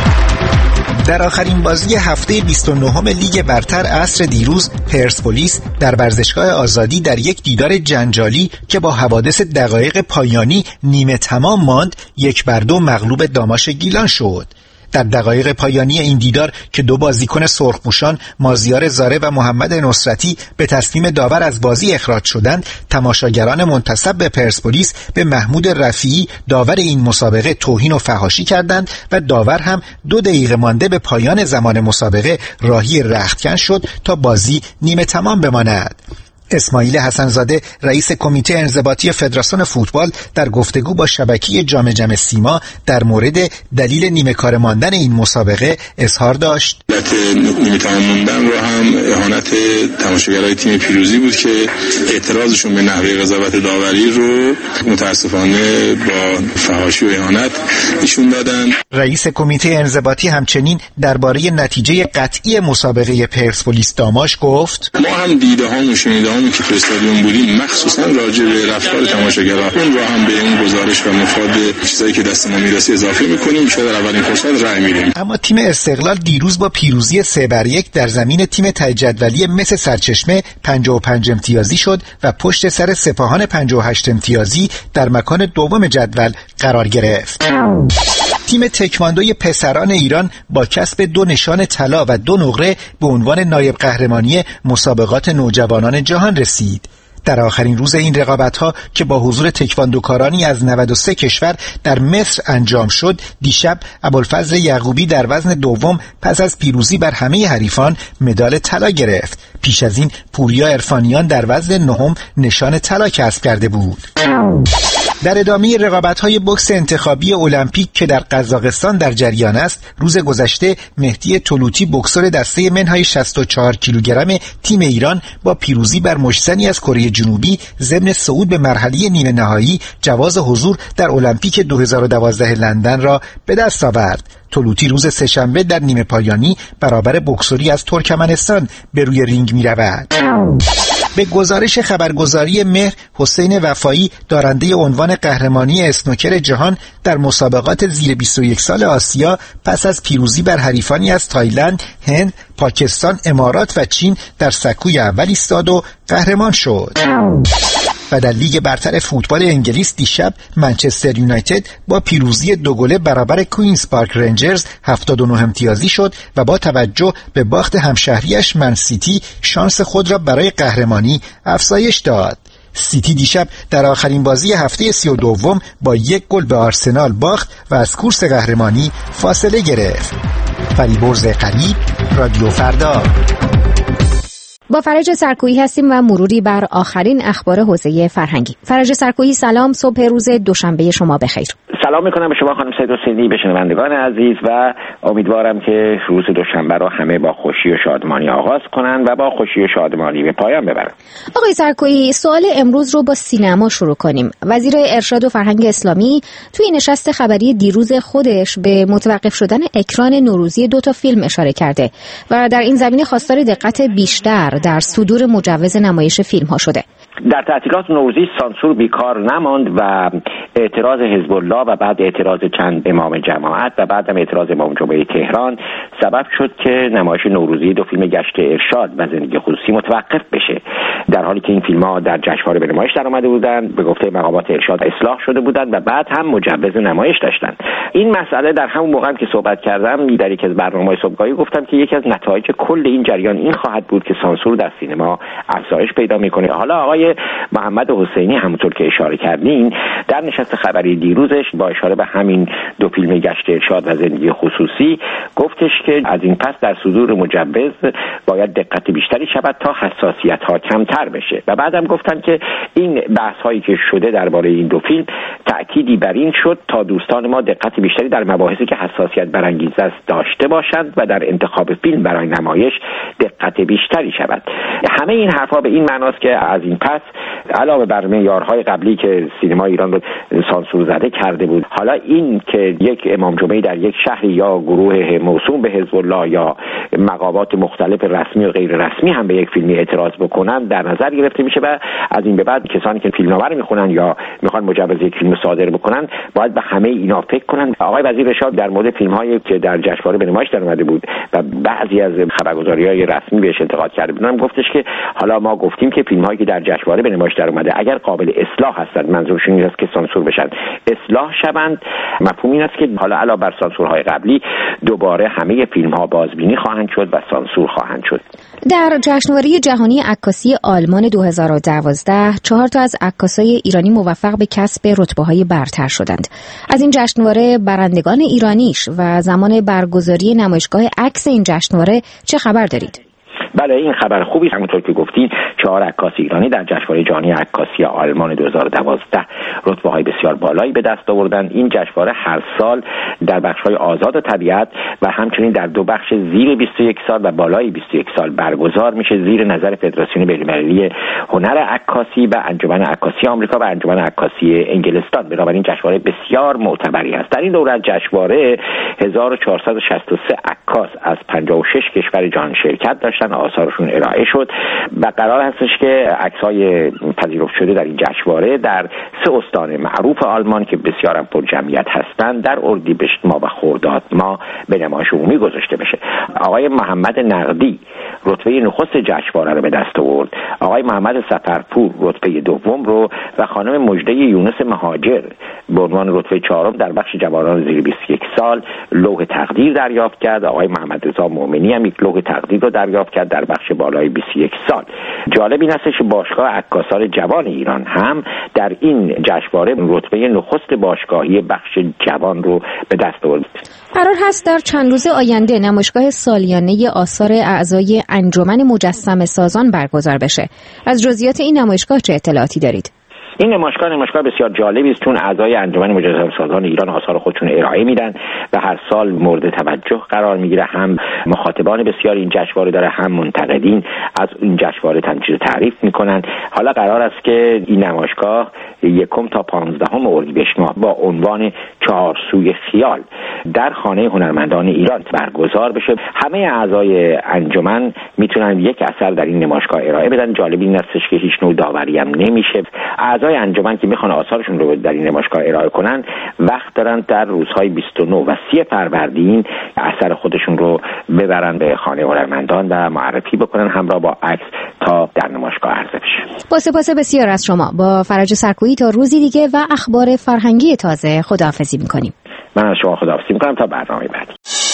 در آخرین بازی هفته 29 لیگ برتر عصر دیروز، پرسپولیس در ورزشگاه آزادی در یک دیدار جنجالی که با حوادث دقایق پایانی نیمه تمام ماند 1-2 مغلوب داماش گیلان شد. در دقایق پایانی این دیدار که 2 بازیکن سرخپوشان مازیار زاره و محمد نصرتی به تصمیم داور از بازی اخراج شدند، تماشاگران منتسب به پرسپولیس به محمود رفیعی داور این مسابقه توهین و فحاشی کردند و داور هم 2 دقیقه مانده به پایان زمان مسابقه راهی رختکن شد تا بازی نیمه تمام بماند. اسماعیل حسن‌زاده رئیس کمیته انضباطی فدراسیون فوتبال در گفتگو با شبکه جام سیما در مورد دلیل نیمه کار ماندن این مسابقه اظهار داشت. نیمه تمام موندن رو هم اهانت تماشاگرای تیم پیروزی بود که اعتراضشون به نحوه قضاوت داوری رو متاسفانه با فحاشی و اهانت نشون دادن. رئیس کمیته انضباطی همچنین درباره نتیجه قطعی مسابقه پرسپولیس داماش گفت: ما هم دیده‌هامون شنیده‌هامون که تو استادیوم بودیم مخصوصا راجع به رفتار تماشاگران اون رو هم به اون گزارش و مفاد چیزایی که دست ما میرسه اضافه می‌کنیم. شاید در اولین فرصت رأی میدیم. اما تیم استقلال دیروز با پیروزی 3-1 در زمین تیم ته جدولی مس سرچشمه 55 امتیازی شد و پشت سر سپاهان 58 امتیازی در مکان دوم جدول قرار گرفت. تیم تکواندوی پسران ایران با کسب 2 نشان طلا و 2 نقره به عنوان نایب قهرمانی مسابقات نوجوانان جهان رسید. در آخرین روز این رقابت‌ها که با حضور تکواندوکارانی از 93 کشور در مصر انجام شد، دیشب ابوالفضل یعقوبی در وزن دوم پس از پیروزی بر همه حریفان مدال طلا گرفت. پیش از این پوریا عرفانیان در وزن نهم نشان طلا کسب کرده بود. در ادامه رقابت‌های بوکس انتخابی المپیک که در قزاقستان در جریان است، روز گذشته مهدی طلوتی بوکسور دسته منهای 64 کیلوگرم تیم ایران با پیروزی بر مشتنی از کره جنوبی ضمن صعود به مرحله نیمه نهایی جواز حضور در المپیک 2012 لندن را به دست آورد. طلوتی روز سه‌شنبه در نیمه پایانی برابر بوکسوری از ترکمنستان به روی رینگ می رود. به گزارش خبرگزاری مهر، حسین وفایی دارنده عنوان قهرمانی اسنوکر جهان در مسابقات زیر 21 سال آسیا پس از پیروزی بر حریفانی از تایلند، هند، پاکستان، امارات و چین در سکوی اول ایستاد و قهرمان شد. و در لیگ برتر فوتبال انگلیس دیشب منچستر یونایتد با پیروزی 2 گله برابر کوینز پارک رنجرز 79 امتیازی شد و با توجه به باخت همشهریش من سیتی شانس خود را برای قهرمانی افزایش داد. سیتی دیشب در آخرین بازی هفته 32 با 1 گل به آرسنال باخت و از کورس قهرمانی فاصله گرفت. فریبرز قریب، رادیو فردا. با فرج سرکویی هستیم و مروری بر آخرین اخبار حوزه فرهنگی. فرج سرکویی، سلام، صبح روز دوشنبه شما بخیر. سلام میکنم به شما خانم سید حسینی، به شنوندگان عزیز و امیدوارم که روز دوشنبه را همه با خوشی و شادمانی آغاز کنن و با خوشی و شادمانی به پایان ببرن. آقای سرکویی، سوال امروز رو با سینما شروع کنیم. وزیر ارشاد و فرهنگ اسلامی توی نشست خبری دیروز خودش به متوقف شدن اکران نوروزی 2 فیلم اشاره کرده و در این زمینه خواستار دقت بیشتر در صدور مجوز نمایش فیلم ها شده. در تعطیلات نوروزی سانسور بیکار نماند و اعتراض حزب الله و بعد اعتراض چند امام جماعت و بعدم اعتراض امام جمعه تهران سبب شد که نمایش نوروزی 2 فیلم گشت ارشاد و زندگی خصوصی متوقف بشه، در حالی که این فیلم‌ها در جشنواره به نمایش در اومده بودند، به گفته مقامات ارشاد اصلاح شده بودند و بعد هم مجوز نمایش داشتند. این مسئله در همون موقع که صحبت کردم در یکی از برنامه‌های صبحگاهی گفتم که یکی از نتایج کل این جریان این خواهد بود که سانسور در سینما افزایش پیدا می‌کنه. حالا آقای محمد حسینی همونطور که اشاره کردین در نشست خبری دیروزش با اشاره به همین 2 فیلم گشت ارشاد و زندگی خصوصی گفتش که از این پس در صدور مجوز باید دقت بیشتری شود تا حساسیت‌ها کمتر بشه و بعدم گفتن که این بحث‌هایی که شده درباره این 2 فیلم تأکیدی بر این شد تا دوستان ما دقت بیشتری در مباحثی که حساسیت برانگیز است داشته باشند و در انتخاب فیلم برای نمایش دقت بیشتری شود. همه این حرفا به این معناست که از این پس علاوه بر معیارهای قبلی که سینما ایران رو سانسور زده کرده بود، حالا این که یک امام جمعه در یک شهری یا گروه موسوم به حزب الله یا مقامات مختلف رسمی و غیر رسمی هم به یک فیلمی اعتراض بکنن در نظر گرفته میشه و از این به بعد کسانی که فیلمنامه رو میخونن یا میخوان مجوز یک فیلم صادر بکنن باید به همه اینا فکر کنن. آقای وزیر ارشاد در مورد فیلم‌هایی که در جشنواره به نمایش در اومده بود و بعضی از خبرگزاری‌های رسمی بهش انتقاد کرده بودن گفتش که حالا ما گفتیم که فیلم‌هایی که در جشنواره به نمایش در اومده اگر قابل اصلاح هستند، منظورشون این است که سانسور بشن، اصلاح شوند. مفهوم این است که حالا علاوه بر سانسورهای قبلی دوباره همه فیلم‌ها بازبینی خواهند شد و سانسور خواهند شد. در جشنواره جهانی عکاسی آلمان 2012 4 از عکاسای ایرانی موفق به کسب رتبه‌های برتر شدند. از این جشنواره برندگان ایرانیش و زمان برگزاری نمایشگاه عکس این جشنواره چه خبر دارید؟ بله، این خبر خوبی است. همونطور که گفتین 4 عکاس ایرانی در جشنواره جهانی عکاسی آلمان 2012 رتبه‌های بسیار بالایی به دست آوردند. این جشنواره هر سال در بخش‌های آزاد طبیعت و همچنین در 2 بخش زیر 21 سال و بالای 21 سال برگزار میشه زیر نظر فدراسیون بین‌المللی هنر عکاسی و انجمن عکاسی آمریکا و انجمن عکاسی انگلستان. بنابراین جشنواره بسیار معتبری است. در این دوره از جشنواره 1463 عکاس از 56 کشور جهان شرکت داشتند، آثارشون ارائه شد و قرار هستش که عکس‌های پذیرفته شده در این جشنواره در 3 استان معروف آلمان که بسیار پر جمعیت هستند در اردیبهشت ماه و خرداد ماه به نمایش عمومی گذاشته بشه. آقای محمد نقدی رتبه نخست جشنواره رو به دست آورد، آقای محمد سفرپور رتبه دوم رو و خانم مژده یونس مهاجر به عنوان رتبه 4 در بخش جوانان زیر 21 سال لوح تقدیر دریافت کرد. آقای محمد رضا مومنی هم یک لوح تقدیر رو دریافت کرد در بخش بالای 21 سال. جالب این است که باشگاه عکاسان جوان ایران هم در این جشنواره رتبه نخست باشگاهی بخش جوان رو به دست آورد. قرار هست در چند روز آینده نمایشگاه سالیانه آثار اعضای انجمن مجسمه سازان برگزار بشه. از جزئیات این نمایشگاه چه اطلاعاتی دارید؟ این نمایشگاه بسیار جالبی است چون اعضای انجمن مجسمه سازان ایران آثار خودشون ارائه میدن و هر سال مورد توجه قرار میگیره. هم مخاطبان بسیار این جشنواره داره، هم منتقدین از این جشنواره تنظیم تعریف میکنن. حالا قرار است که این نمایشگاه 1 تا 15 اردیبهشت ماه با عنوان 4 سوی خیال در خانه هنرمندان ایران برگزار بشه. همه اعضای انجمن میتونن یک اثر در این نمایشگاه ارائه بدن. جالب این است که هیچ نوع داوری هم نمیشه. اعضای اعضای انجمن که میخوان آثارشون رو در این نمایشگاه ارائه کنن وقت دارن در روزهای 29 و 30 فروردین اثر خودشون رو ببرن به خانه هنرمندان و معرفی بکنن همراه با عکس تا در نمایشگاه عرضه بشه. با سپاس بسیار از شما. با فرج سرکویی تا روزی دیگه و اخبار فرهنگی تازه خداحافظی میکنیم. من از شما خداحافظی میکنم تا برنامه بعدی.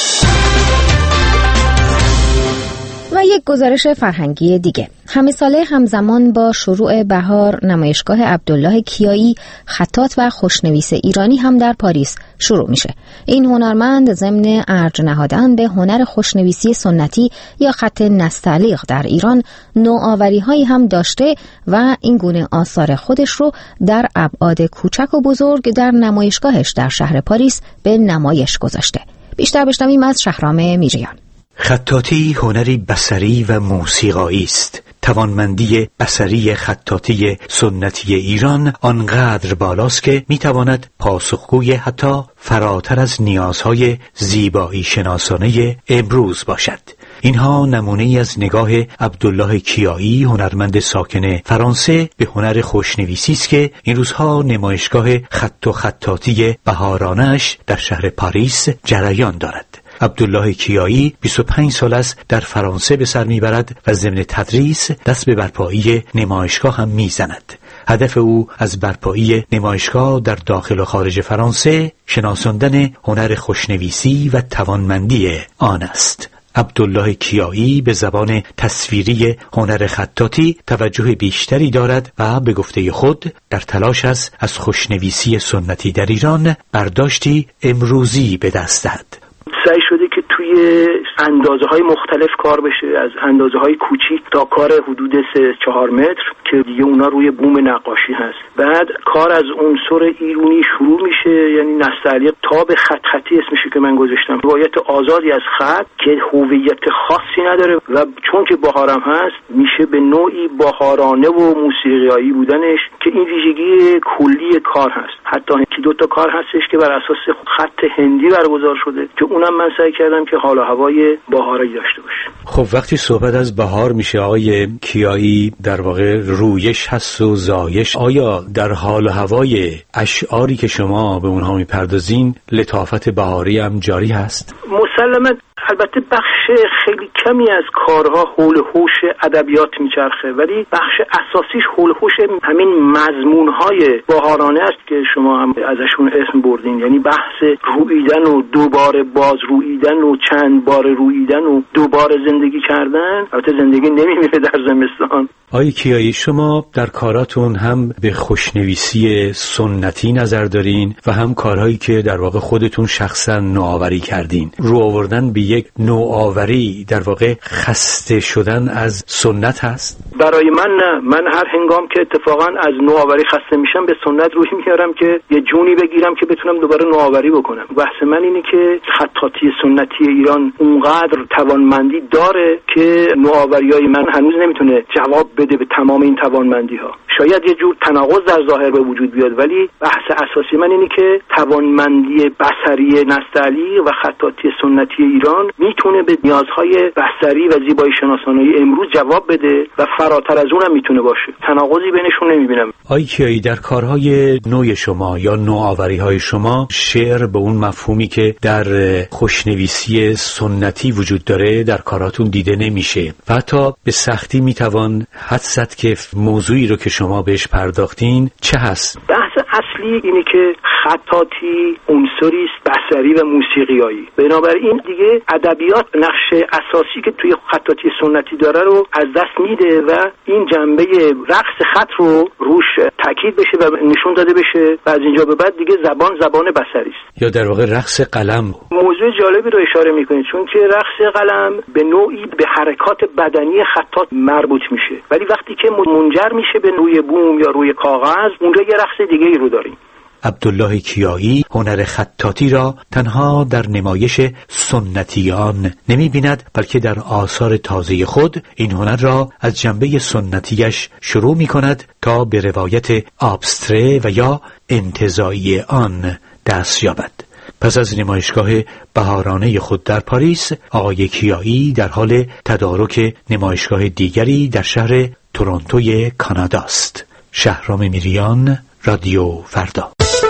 و یک گزارش فرهنگی دیگه. همه ساله همزمان با شروع بهار نمایشگاه عبدالله کیایی خطاط و خوشنویس ایرانی هم در پاریس شروع میشه. این هنرمند ضمن ارج نهادن به هنر خوشنویسی سنتی یا خط نستعلیق در ایران نوآوری‌هایی هم داشته و این گونه آثار خودش رو در ابعاد کوچک و بزرگ در نمایشگاهش در شهر پاریس به نمایش گذاشته. بیشتر بشنویم از شهرام میریان. خطاطی هنری بصری و موسیقایی است. توانمندی بصری خطاطی سنتی ایران آنقدر بالاست که میتواند پاسخگوی حتی فراتر از نیازهای زیبایی شناسانه امروز باشد. اینها نمونه‌ای از نگاه عبدالله کیایی، هنرمند ساکن فرانسه، به هنر خوشنویسی است که این روزها نمایشگاه خط و خطاطی بهارانه‌اش در شهر پاریس جریان دارد. عبدالله کیایی 25 سال است در فرانسه به سر میبرد و ضمن تدریس دست به برپایی نمایشگاه هم میزند. هدف او از برپایی نمایشگاه در داخل و خارج فرانسه شناساندن هنر خوشنویسی و توانمندی آن است. عبدالله کیایی به زبان تصویری هنر خطاطی توجه بیشتری دارد و به گفته خود در تلاش است از خوشنویسی سنتی در ایران برداشتی امروزی به دست دهد. سعی شده که توی اندازه‌های مختلف کار بشه، از اندازه‌های کوچیک تا کار حدود 3-4 متر که دیگه اونا روی بوم نقاشی هست. بعد کار از عنصر ایرونی شروع میشه، یعنی نستعلیق، تا به خط خطی اسمشه که من گذاشتم. روایت آزادی از خط که هویت خاصی نداره و چون که بهارم هست میشه به نوعی بهارانه و موسیقیایی بودنش که این ویژگی کلی کار هست. حتی 2 کار هستش که بر اساس خط هندی برگزار شده که اونم من سعی کردم که حال و هوای بهاری داشته باشه. خب وقتی صحبت از بهار میشه آقای کیایی، در واقع رویش هست و زایش. آیا در حال و هوای اشعاری که شما به اونها میپردازین لطافت بهاری هم جاری هست؟ مسلماً. البته بخش خیلی کمی از کارها حول هوش ادبیات میچرخه، ولی بخش اساسیش حول هوش همین مضمونهای بهارانه است که شما هم ازشون اسم بردین، یعنی بحث رویدن و دوباره باز رویدن و چند بار رویدن و دوباره زندگی کردن. البته زندگی نمیمیره در زمستان. آقای کیایی، شما در کاراتون هم به خوشنویسی سنتی نظر دارین و هم کارهایی که در واقع خودتون شخصا نوآوری کردین. رو آوردن به یک نوآوری در واقع خسته شدن از سنت هست؟ برای من نه. من هر هنگام که اتفاقا از نوآوری خسته میشم به سنت روی میارم که یه جونی بگیرم که بتونم دوباره نوآوری بکنم. بحث من اینه که خطاطی سنتی ایران اونقدر توانمندی داره که نوآوریای من هنوز نمیتونه جواب بده به تمام این توانمندی ها. شاید یه جور تناقض در ظاهر به وجود بیاد، ولی بحث اساسی من اینه که توانمندی بصری نستعلیق و خطاطی سنتی ایران میتونه به نیازهای بصری و زیبایی شناسانه‌ای امروز جواب بده و فراتر از اونم میتونه باشه. تناقضی بینشون نمیبینم. آقای کیایی، در کارهای نوع شما یا نوآوری‌های شما شعر به اون مفهومی که در خوشنویسی سنتی وجود داره در کاراتون دیده نمیشه و حتی به سختی میتوان حدس زد که موضوعی رو که شما بهش پرداختین چه هست؟ بحث اصلی اینه که خطاطی عنصری است بصری و موسیقیایی. بنابراین دیگه ادبیات نقش اساسی که توی خطاطی سنتی داره رو از دست میده و این جنبه رقص خط رو روش تاکید بشه و نشون داده بشه و از اینجا به بعد دیگه زبان بصری است. یا در واقع رقص قلم. موضوع جالبی رو اشاره میکنید، چون که رقص قلم به نوعی به حرکات بدنی خطاط مربوط میشه، ولی وقتی که منجر میشه به روی بوم یا روی کاغذ اونجا یه رقص دیگه ای رو داریم. عبدالله کیایی هنر خطاطی را تنها در نمایش سنتیان نمی بیند، بلکه در آثار تازه خود این هنر را از جنبه سنتیش شروع می کند تا به روایت ابستره و یا انتزاعی آن دست یابد. پس از نمایشگاه بهارانه خود در پاریس، آقای کیایی در حال تدارک نمایشگاه دیگری در شهر تورنتوی کانادا است. شهرام میریان، رادیو فردا.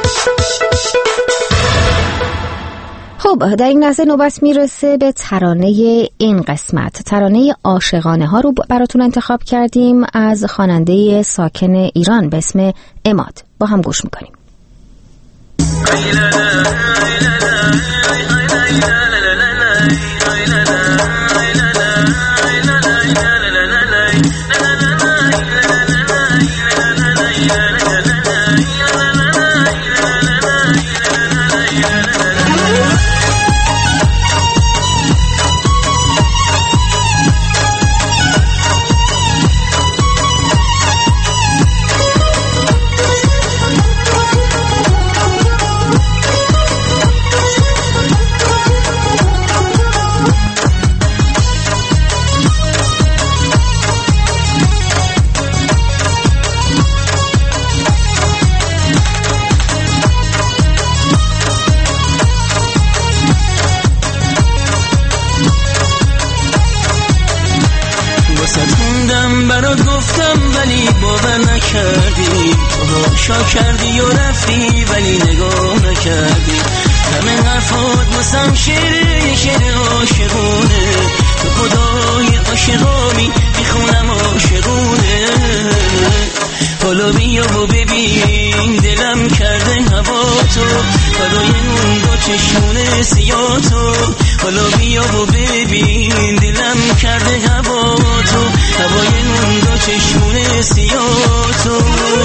خب در این لحظه نوبت میرسه به ترانه این قسمت. ترانه عاشقانه ها رو براتون انتخاب کردیم از خواننده ساکن ایران به اسم عماد. با هم گوش میکنیم. شا کردی و رفتی ولی نگاه نکردی. همه حرفات واسم شعر عاشقونه. تو خدای عاشقامی میخونم عاشقونه. حالا بیا و ببین دلم کرده هوا تو برای اون دو چشمونه سیاه تو. حالا بیا و ببین دلم کرده هوا تو هوای اون دو چشمونه سیاه تو.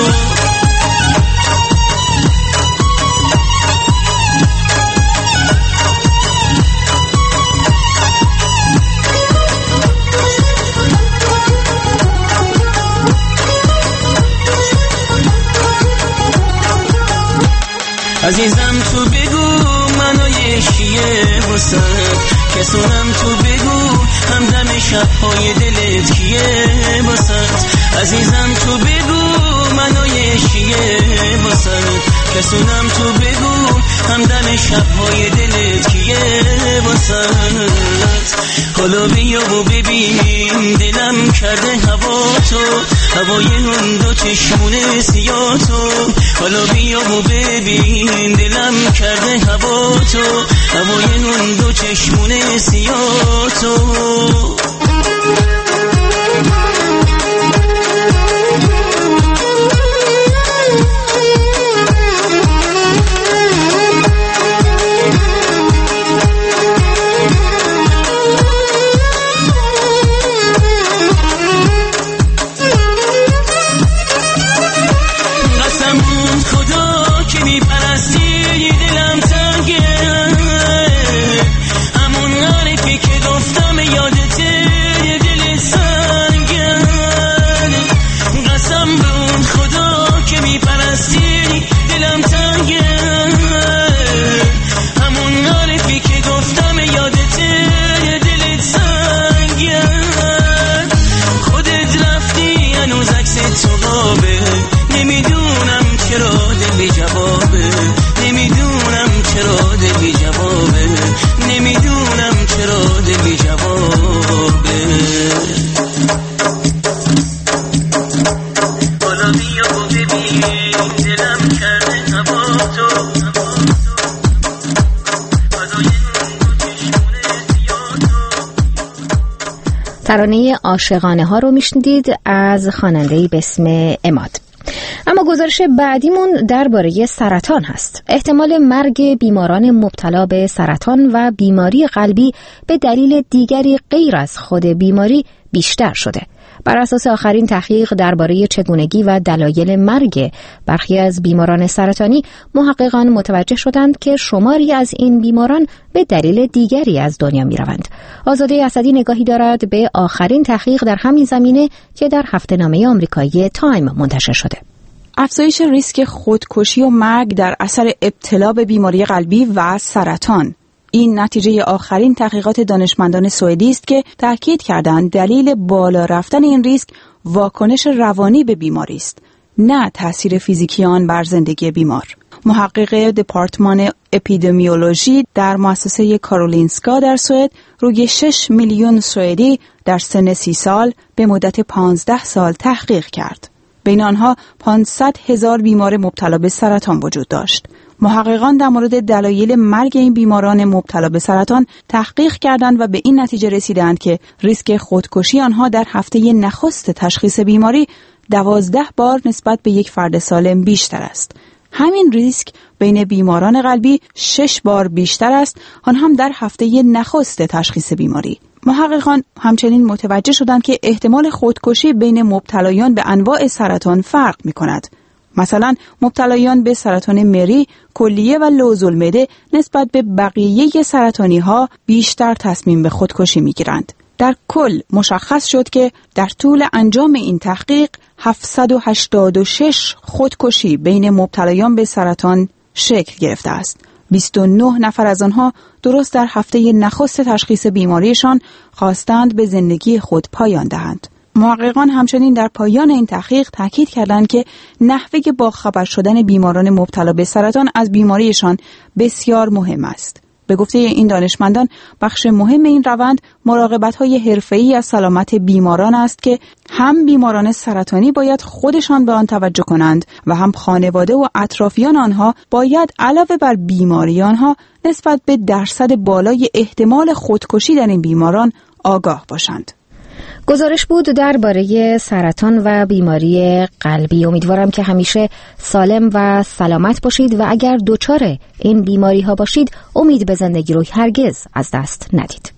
عزیزم تو بگو منو یشیه واسد. کسونم تو بگو همدم شبهای دلت کیه واسد. عزیزم تو بگو منو یشیه واسد. کسونم تو بگو همدم شبهای دلت کیه واسد. حالا بیا و ببین دلم کرده هوا تو هوای اون دو چشمونه سیاه تو. حالا بیا و ببین دلم کرده هوا تو هوای اون دو چشمونه سیاه تو. ترانه عاشقانه ها رو میشنیدید از خواننده‌ای به اسم عماد. اما گزارش بعدیمون درباره سرطان هست. احتمال مرگ بیماران مبتلا به سرطان و بیماری قلبی به دلیل دیگری غیر از خود بیماری بیشتر شده. بر اساس آخرین تحقیق درباره چگونگی و دلایل مرگ برخی از بیماران سرطانی، محققان متوجه شدند که شماری از این بیماران به دلیل دیگری از دنیا می روند. آزاده اسدی نگاهی دارد به آخرین تحقیق در همین زمینه که در هفته‌نامه آمریکایی تایم منتشر شده. افزایش ریسک خودکشی و مرگ در اثر ابتلا به بیماری قلبی و سرطان. این نتیجه آخرین تحقیقات دانشمندان سوئدی است که تاکید کردند دلیل بالا رفتن این ریسک واکنش روانی به بیماری است، نه تأثیر فیزیکی آن بر زندگی بیمار. محقق دپارتمان اپیدمیولوژی در مؤسسه کارولینسکا در سوئد روی 6 میلیون سوئدی در سن 30 سال به مدت 15 سال تحقیق کرد. بین آنها 500,000 بیمار مبتلا به سرطان وجود داشت. محققان در مورد دلایل مرگ این بیماران مبتلا به سرطان تحقیق کردند و به این نتیجه رسیدند که ریسک خودکشی آنها در هفته نخست تشخیص بیماری 12 بار نسبت به یک فرد سالم بیشتر است. همین ریسک بین بیماران قلبی 6 بار بیشتر است، آن هم در هفته نخست تشخیص بیماری. محققان همچنین متوجه شدند که احتمال خودکشی بین مبتلایان به انواع سرطان فرق می‌کند. مثلا مبتلایان به سرطان مری، کلیه و لوزالمعده نسبت به بقیه سرطانی‌ها بیشتر تصمیم به خودکشی می‌گیرند. در کل مشخص شد که در طول انجام این تحقیق 786 خودکشی بین مبتلایان به سرطان شکل گرفته است. 29 نفر از آنها درست در هفته نخست تشخیص بیماریشان خواستند به زندگی خود پایان دهند. محققان همچنین در پایان این تحقیق تاکید کردند که نحوه باخبر شدن بیماران مبتلا به سرطان از بیماریشان بسیار مهم است. به گفته این دانشمندان بخش مهم این روند مراقبت‌های حرفه‌ای از سلامت بیماران است که هم بیماران سرطانی باید خودشان به آن توجه کنند و هم خانواده و اطرافیان آنها باید علاوه بر بیماری آنها نسبت به درصد بالای احتمال خودکشی در این بیماران آگاه باشند. گزارش بود درباره سرطان و بیماری قلبی. امیدوارم که همیشه سالم و سلامت باشید و اگر دچار این بیماری ها باشید امید به زندگی رو هرگز از دست ندید.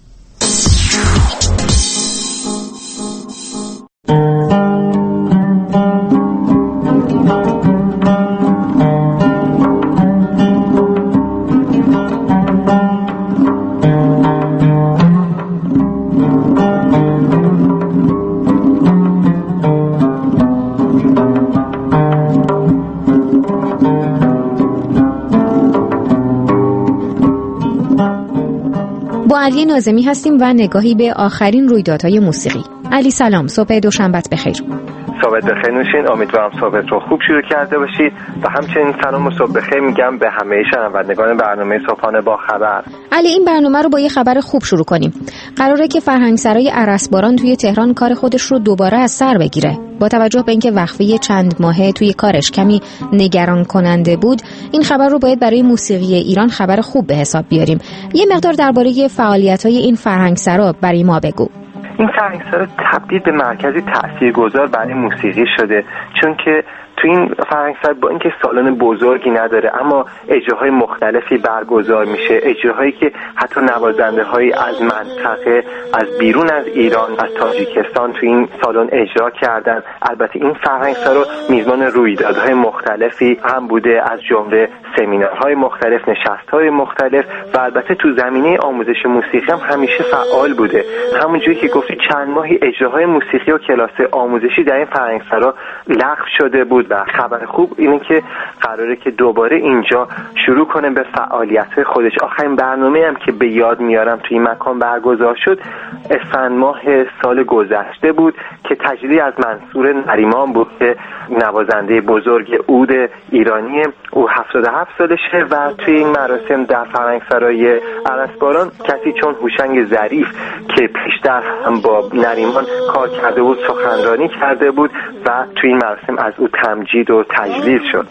با علی ناظمی هستیم و نگاهی به آخرین رویدادهای موسیقی. علی سلام، صبح دوشنبهت بخیر. صبحت بخیر نوشین، امیدوارم صبحت رو خوب شروع کرده باشید و همچنین سلام و صبح بخیر میگم به همه شنوندگان برنامه صبحانه با خبر. علی، این برنامه رو با یه خبر خوب شروع کنیم. قراره که فرهنگسرای ارسباران توی تهران کار خودش رو دوباره از سر بگیره. با توجه به اینکه وقفه چند ماهه توی کارش کمی نگران کننده بود، این خبر رو باید برای موسیقی ایران خبر خوب به حساب بیاریم. یه مقدار درباره فعالیت‌های این فرهنگسرا برای ما بگو. این فرهنگسرا تبدیل به مرکزی تاثیرگذار برای موسیقی شده، چون که تو این فرهنگسرا با اینکه سالن بزرگی نداره اما اجراهای مختلفی برگزار میشه، اجراهایی که حتی نوازنده‌هایی از منطقه از بیرون از ایران، از تاجیکستان تو این سالن اجرا کردن. البته این فرهنگسرا میزبان رویدادهای مختلفی هم بوده، از جمله سمینارهای مختلف، نشست‌های مختلف و البته تو زمینه آموزش موسیقی هم همیشه فعال بوده. همونجوری که گفتی چند ماهی اجراهای موسیقی و کلاس آموزشی در این فرهنگسرا لغو شده بود و خبر خوب اینه که قراره که دوباره اینجا شروع کنه به فعالیت خودش. آخرین برنامه هم که به یاد میارم توی این مکان برگزار شد اسفند ماه سال گذشته بود که تجلی از منصور نریمان بود که نوازنده بزرگ عود ایرانی، او 77 سالشه و توی این مراسم در فرهنگسرای ارسباران کسی چون هوشنگ ظریف که پیشتر هم با نریمان کار کرده بود سخنرانی کرده بود و توی این مراسم از او تمجید و تجلیل شد.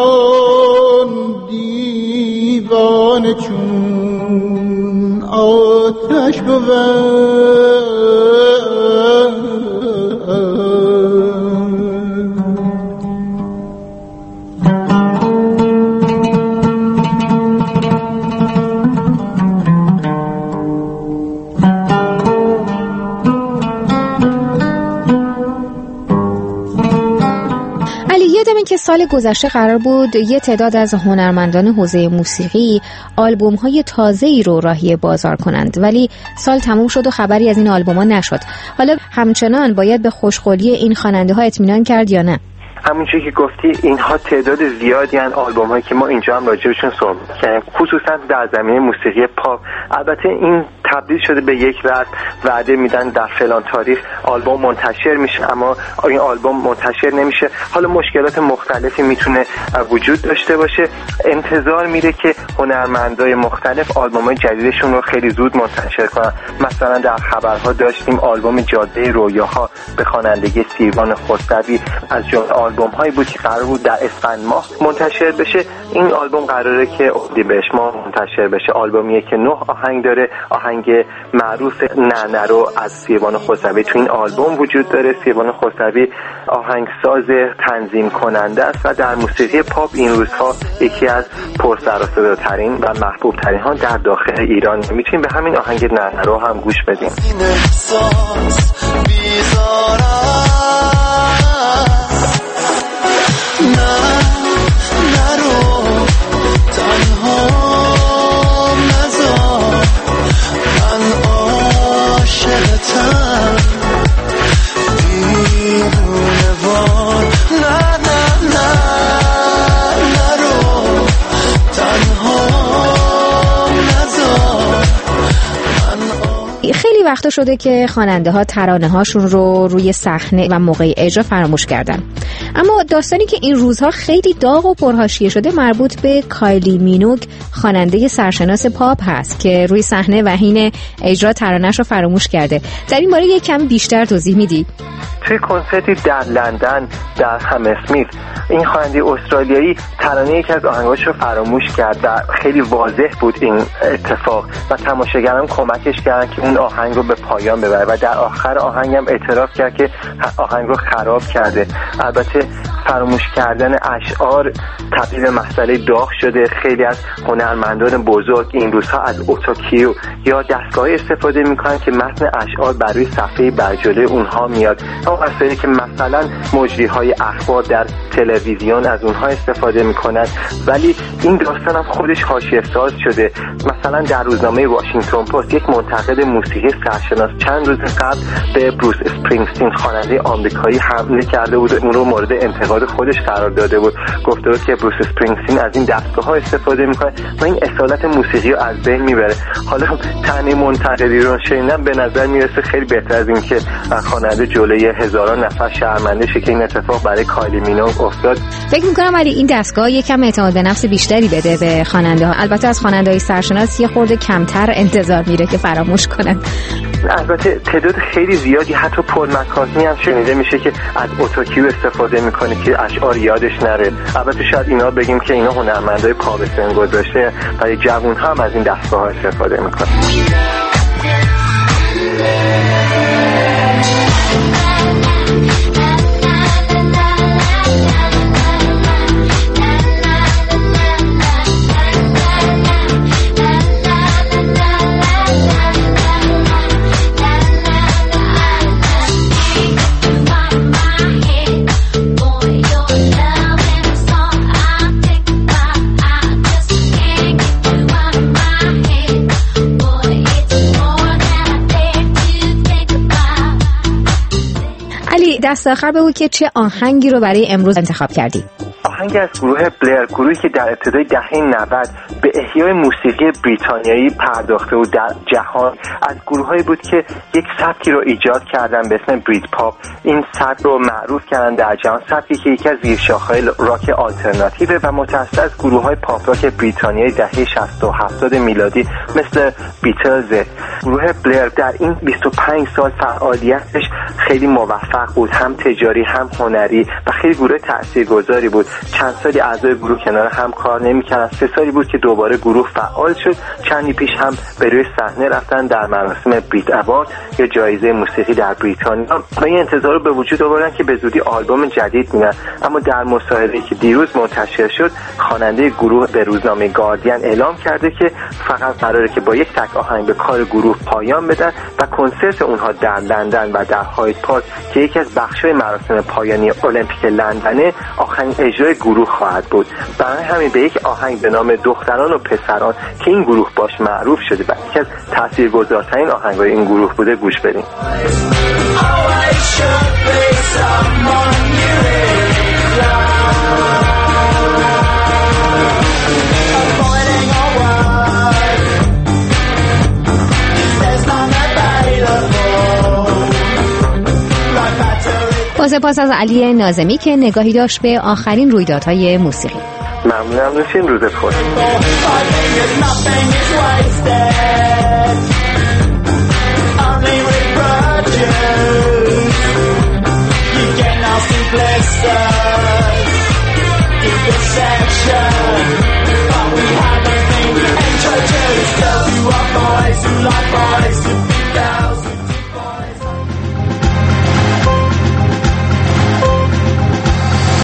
دیوانه چون آتش بود که سال گذشته قرار بود یه تعداد از هنرمندان حوزه موسیقی آلبوم‌های تازه‌ای رو راهی بازار کنند، ولی سال تموم شد و خبری از این آلبوم‌ها نشد. حالا همچنان باید به خوشقولی این خواننده‌ها اطمینان کرد یا نه؟ همونجوری که گفتی اینها تعداد زیادی ان آلبوم‌هایی که ما اینجا هم راجع بهشون صحبت کردیم، خصوصا در زمینه موسیقی پاپ. البته این تبدیل شده به یک وعده میدن در فلان تاریخ آلبوم منتشر میشه، اما این آلبوم منتشر نمیشه. حالا مشکلات مختلفی میتونه وجود داشته باشه. انتظار میره که هنرمندای مختلف آلبومای جدیدشون رو خیلی زود منتشر کنن. مثلا در خبرها داشتیم آلبوم جاده رویاها به خوانندگی سیروان خسروی از جمله آلبوم‌هایی بود که قرار بود در اسفند ماه منتشر بشه. این آلبوم قراره که اردیبهشت ماه منتشر بشه. آلبومیه که 9 آهنگ داره. آهنگ معروف نه رو از سیروان خسروی تو این آلبوم وجود داره. سیروان خسروی آهنگساز تنظیم کننده است و در موسیقی پاپ این روزها یکی از پرسر و صداترین و محبوب ترین ها در داخل ایران. میتونیم به همین آهنگ نه رو هم گوش بدیم. خیلی وقتا شده که خواننده ها ترانه هاشون رو روی صحنه و موقع اجرا فراموش کردن، اما داستانی که این روزها خیلی داغ و پرحاشیه شده مربوط به کایلی مینوگ، خواننده سرشناس پاپ هست که روی صحنه و حین اجرا ترانه‌اش رو فراموش کرده. در این باره یک کم بیشتر توضیح میدی؟ توی کنسرتی در لندن در همسمیت این خواننده استرالیایی ترانه یکی از آهنگاش رو فراموش کرد و خیلی واضح بود این اتفاق و تماشاگران کمکش کردن که اون آهنگ رو به پایان ببره و در آخر آهنگ هم اعتراف کرد که آهنگ رو خراب کرده. البته فراموش کردن اشعار تبدیل به مسئله داغ شده. خیلی از هنرمندان بزرگ این روزها از اتوکیو یا دستگاهی استفاده میکنن که متن اشعار بر روی صفحه بر جلوی اونها میاد. اما مسئله که مثلا مجریهای اخبار در تلویزیون از اونها استفاده میکنن، ولی این داستان هم خودش حاشیه ساز شده. مثلا در روزنامه واشنگتن پست یک منتقد موسیقی سرشناس چند روز قبل به بروس اسپرینگستین خواننده آمریکایی حمله کرده بود، اون رو مورد انتقاد خودش قرار داده بود. گفته بود که بروس اسپرینگستین از این دستگاه‌ها استفاده میکنه و این اصالت موسیقی رو از بین میبره. حالا تنه منتقدی رو شنیدن به نظر میرسه خیلی بهتر از این که خواننده جلوی هزاران نفر شرمنده شه که این اتفاق برای کایلی مینوگ افتاد. فکر میکنم ولی این دستگاه یکم اعتماد به نفس بیشتری بده به خواننده ها. البته از خواننده‌های سرشناس یه خورده کمتر انتظار میره که فراموش کنن. البته تعداد خیلی زیادی حتی پل مکارتنی هم شنیده میشه که از اتوکیو استفاده میکنه که اشعار یادش نره. البته شاید اینا بگیم که اینا هنرمندای پا به سن گذاشته و جوون هم از این دستگاه ها استفاده میکنه. دست آخر بگو که چه آهنگی رو برای امروز انتخاب کردی؟ آهنگ از گروه بلر، گروهی که در ابتدای دهه 90 به احیای موسیقی بریتانیایی پرداخته بود در جهان. از گروهایی بود که یک سبکی رو ایجاد کردن به اسم بریت پاپ. این سبک رو معروف کردن در جهان، سبکی که یکی از زیرشاخه‌های راک آلترناتیو و متأسس از گروه‌های پاپ راک بریتانیایی دهه 60 و 70 میلادی مثل بیتلز. گروه بلر در این 25 سال فعالیتش خیلی موفق بود، هم تجاری هم هنری و خیلی گروه تاثیرگذاری بود. چند سالی اعضای گروه کنار هم کار نمی‌کردن. 3 سالی بود که دوباره گروه فعال شد. چندی پیش هم به روی صحنه رفتن در مراسم بریت اوارد یا جایزه موسیقی در بریتانیا و این انتظار رو به وجود آوردن که به زودی آلبوم جدید میدن. اما در مصاحبه‌ای که دیروز منتشر شد، خواننده گروه به روزنامه گاردین اعلام کرده که فقط قراره که با یک تک آهنگ به کار گروه پایان بدن و کنسرت اونها در لندن و در هاید پارک که یکی از بخش‌های مراسم پایانی المپیک لندنه آخرین اجرای گروه خواهد بود. برای همین به یک آهنگ به نام دختران و پسران که این گروه باش معروف شده و یکی از تاثیرگذارترین آهنگ‌های این گروه بوده گوش بدیم. سپاس از علی ناظمی که نگاهی داشت به آخرین رویدادهای موسیقی. ممنونم نوشین، روز خوش. You get nasty blisters.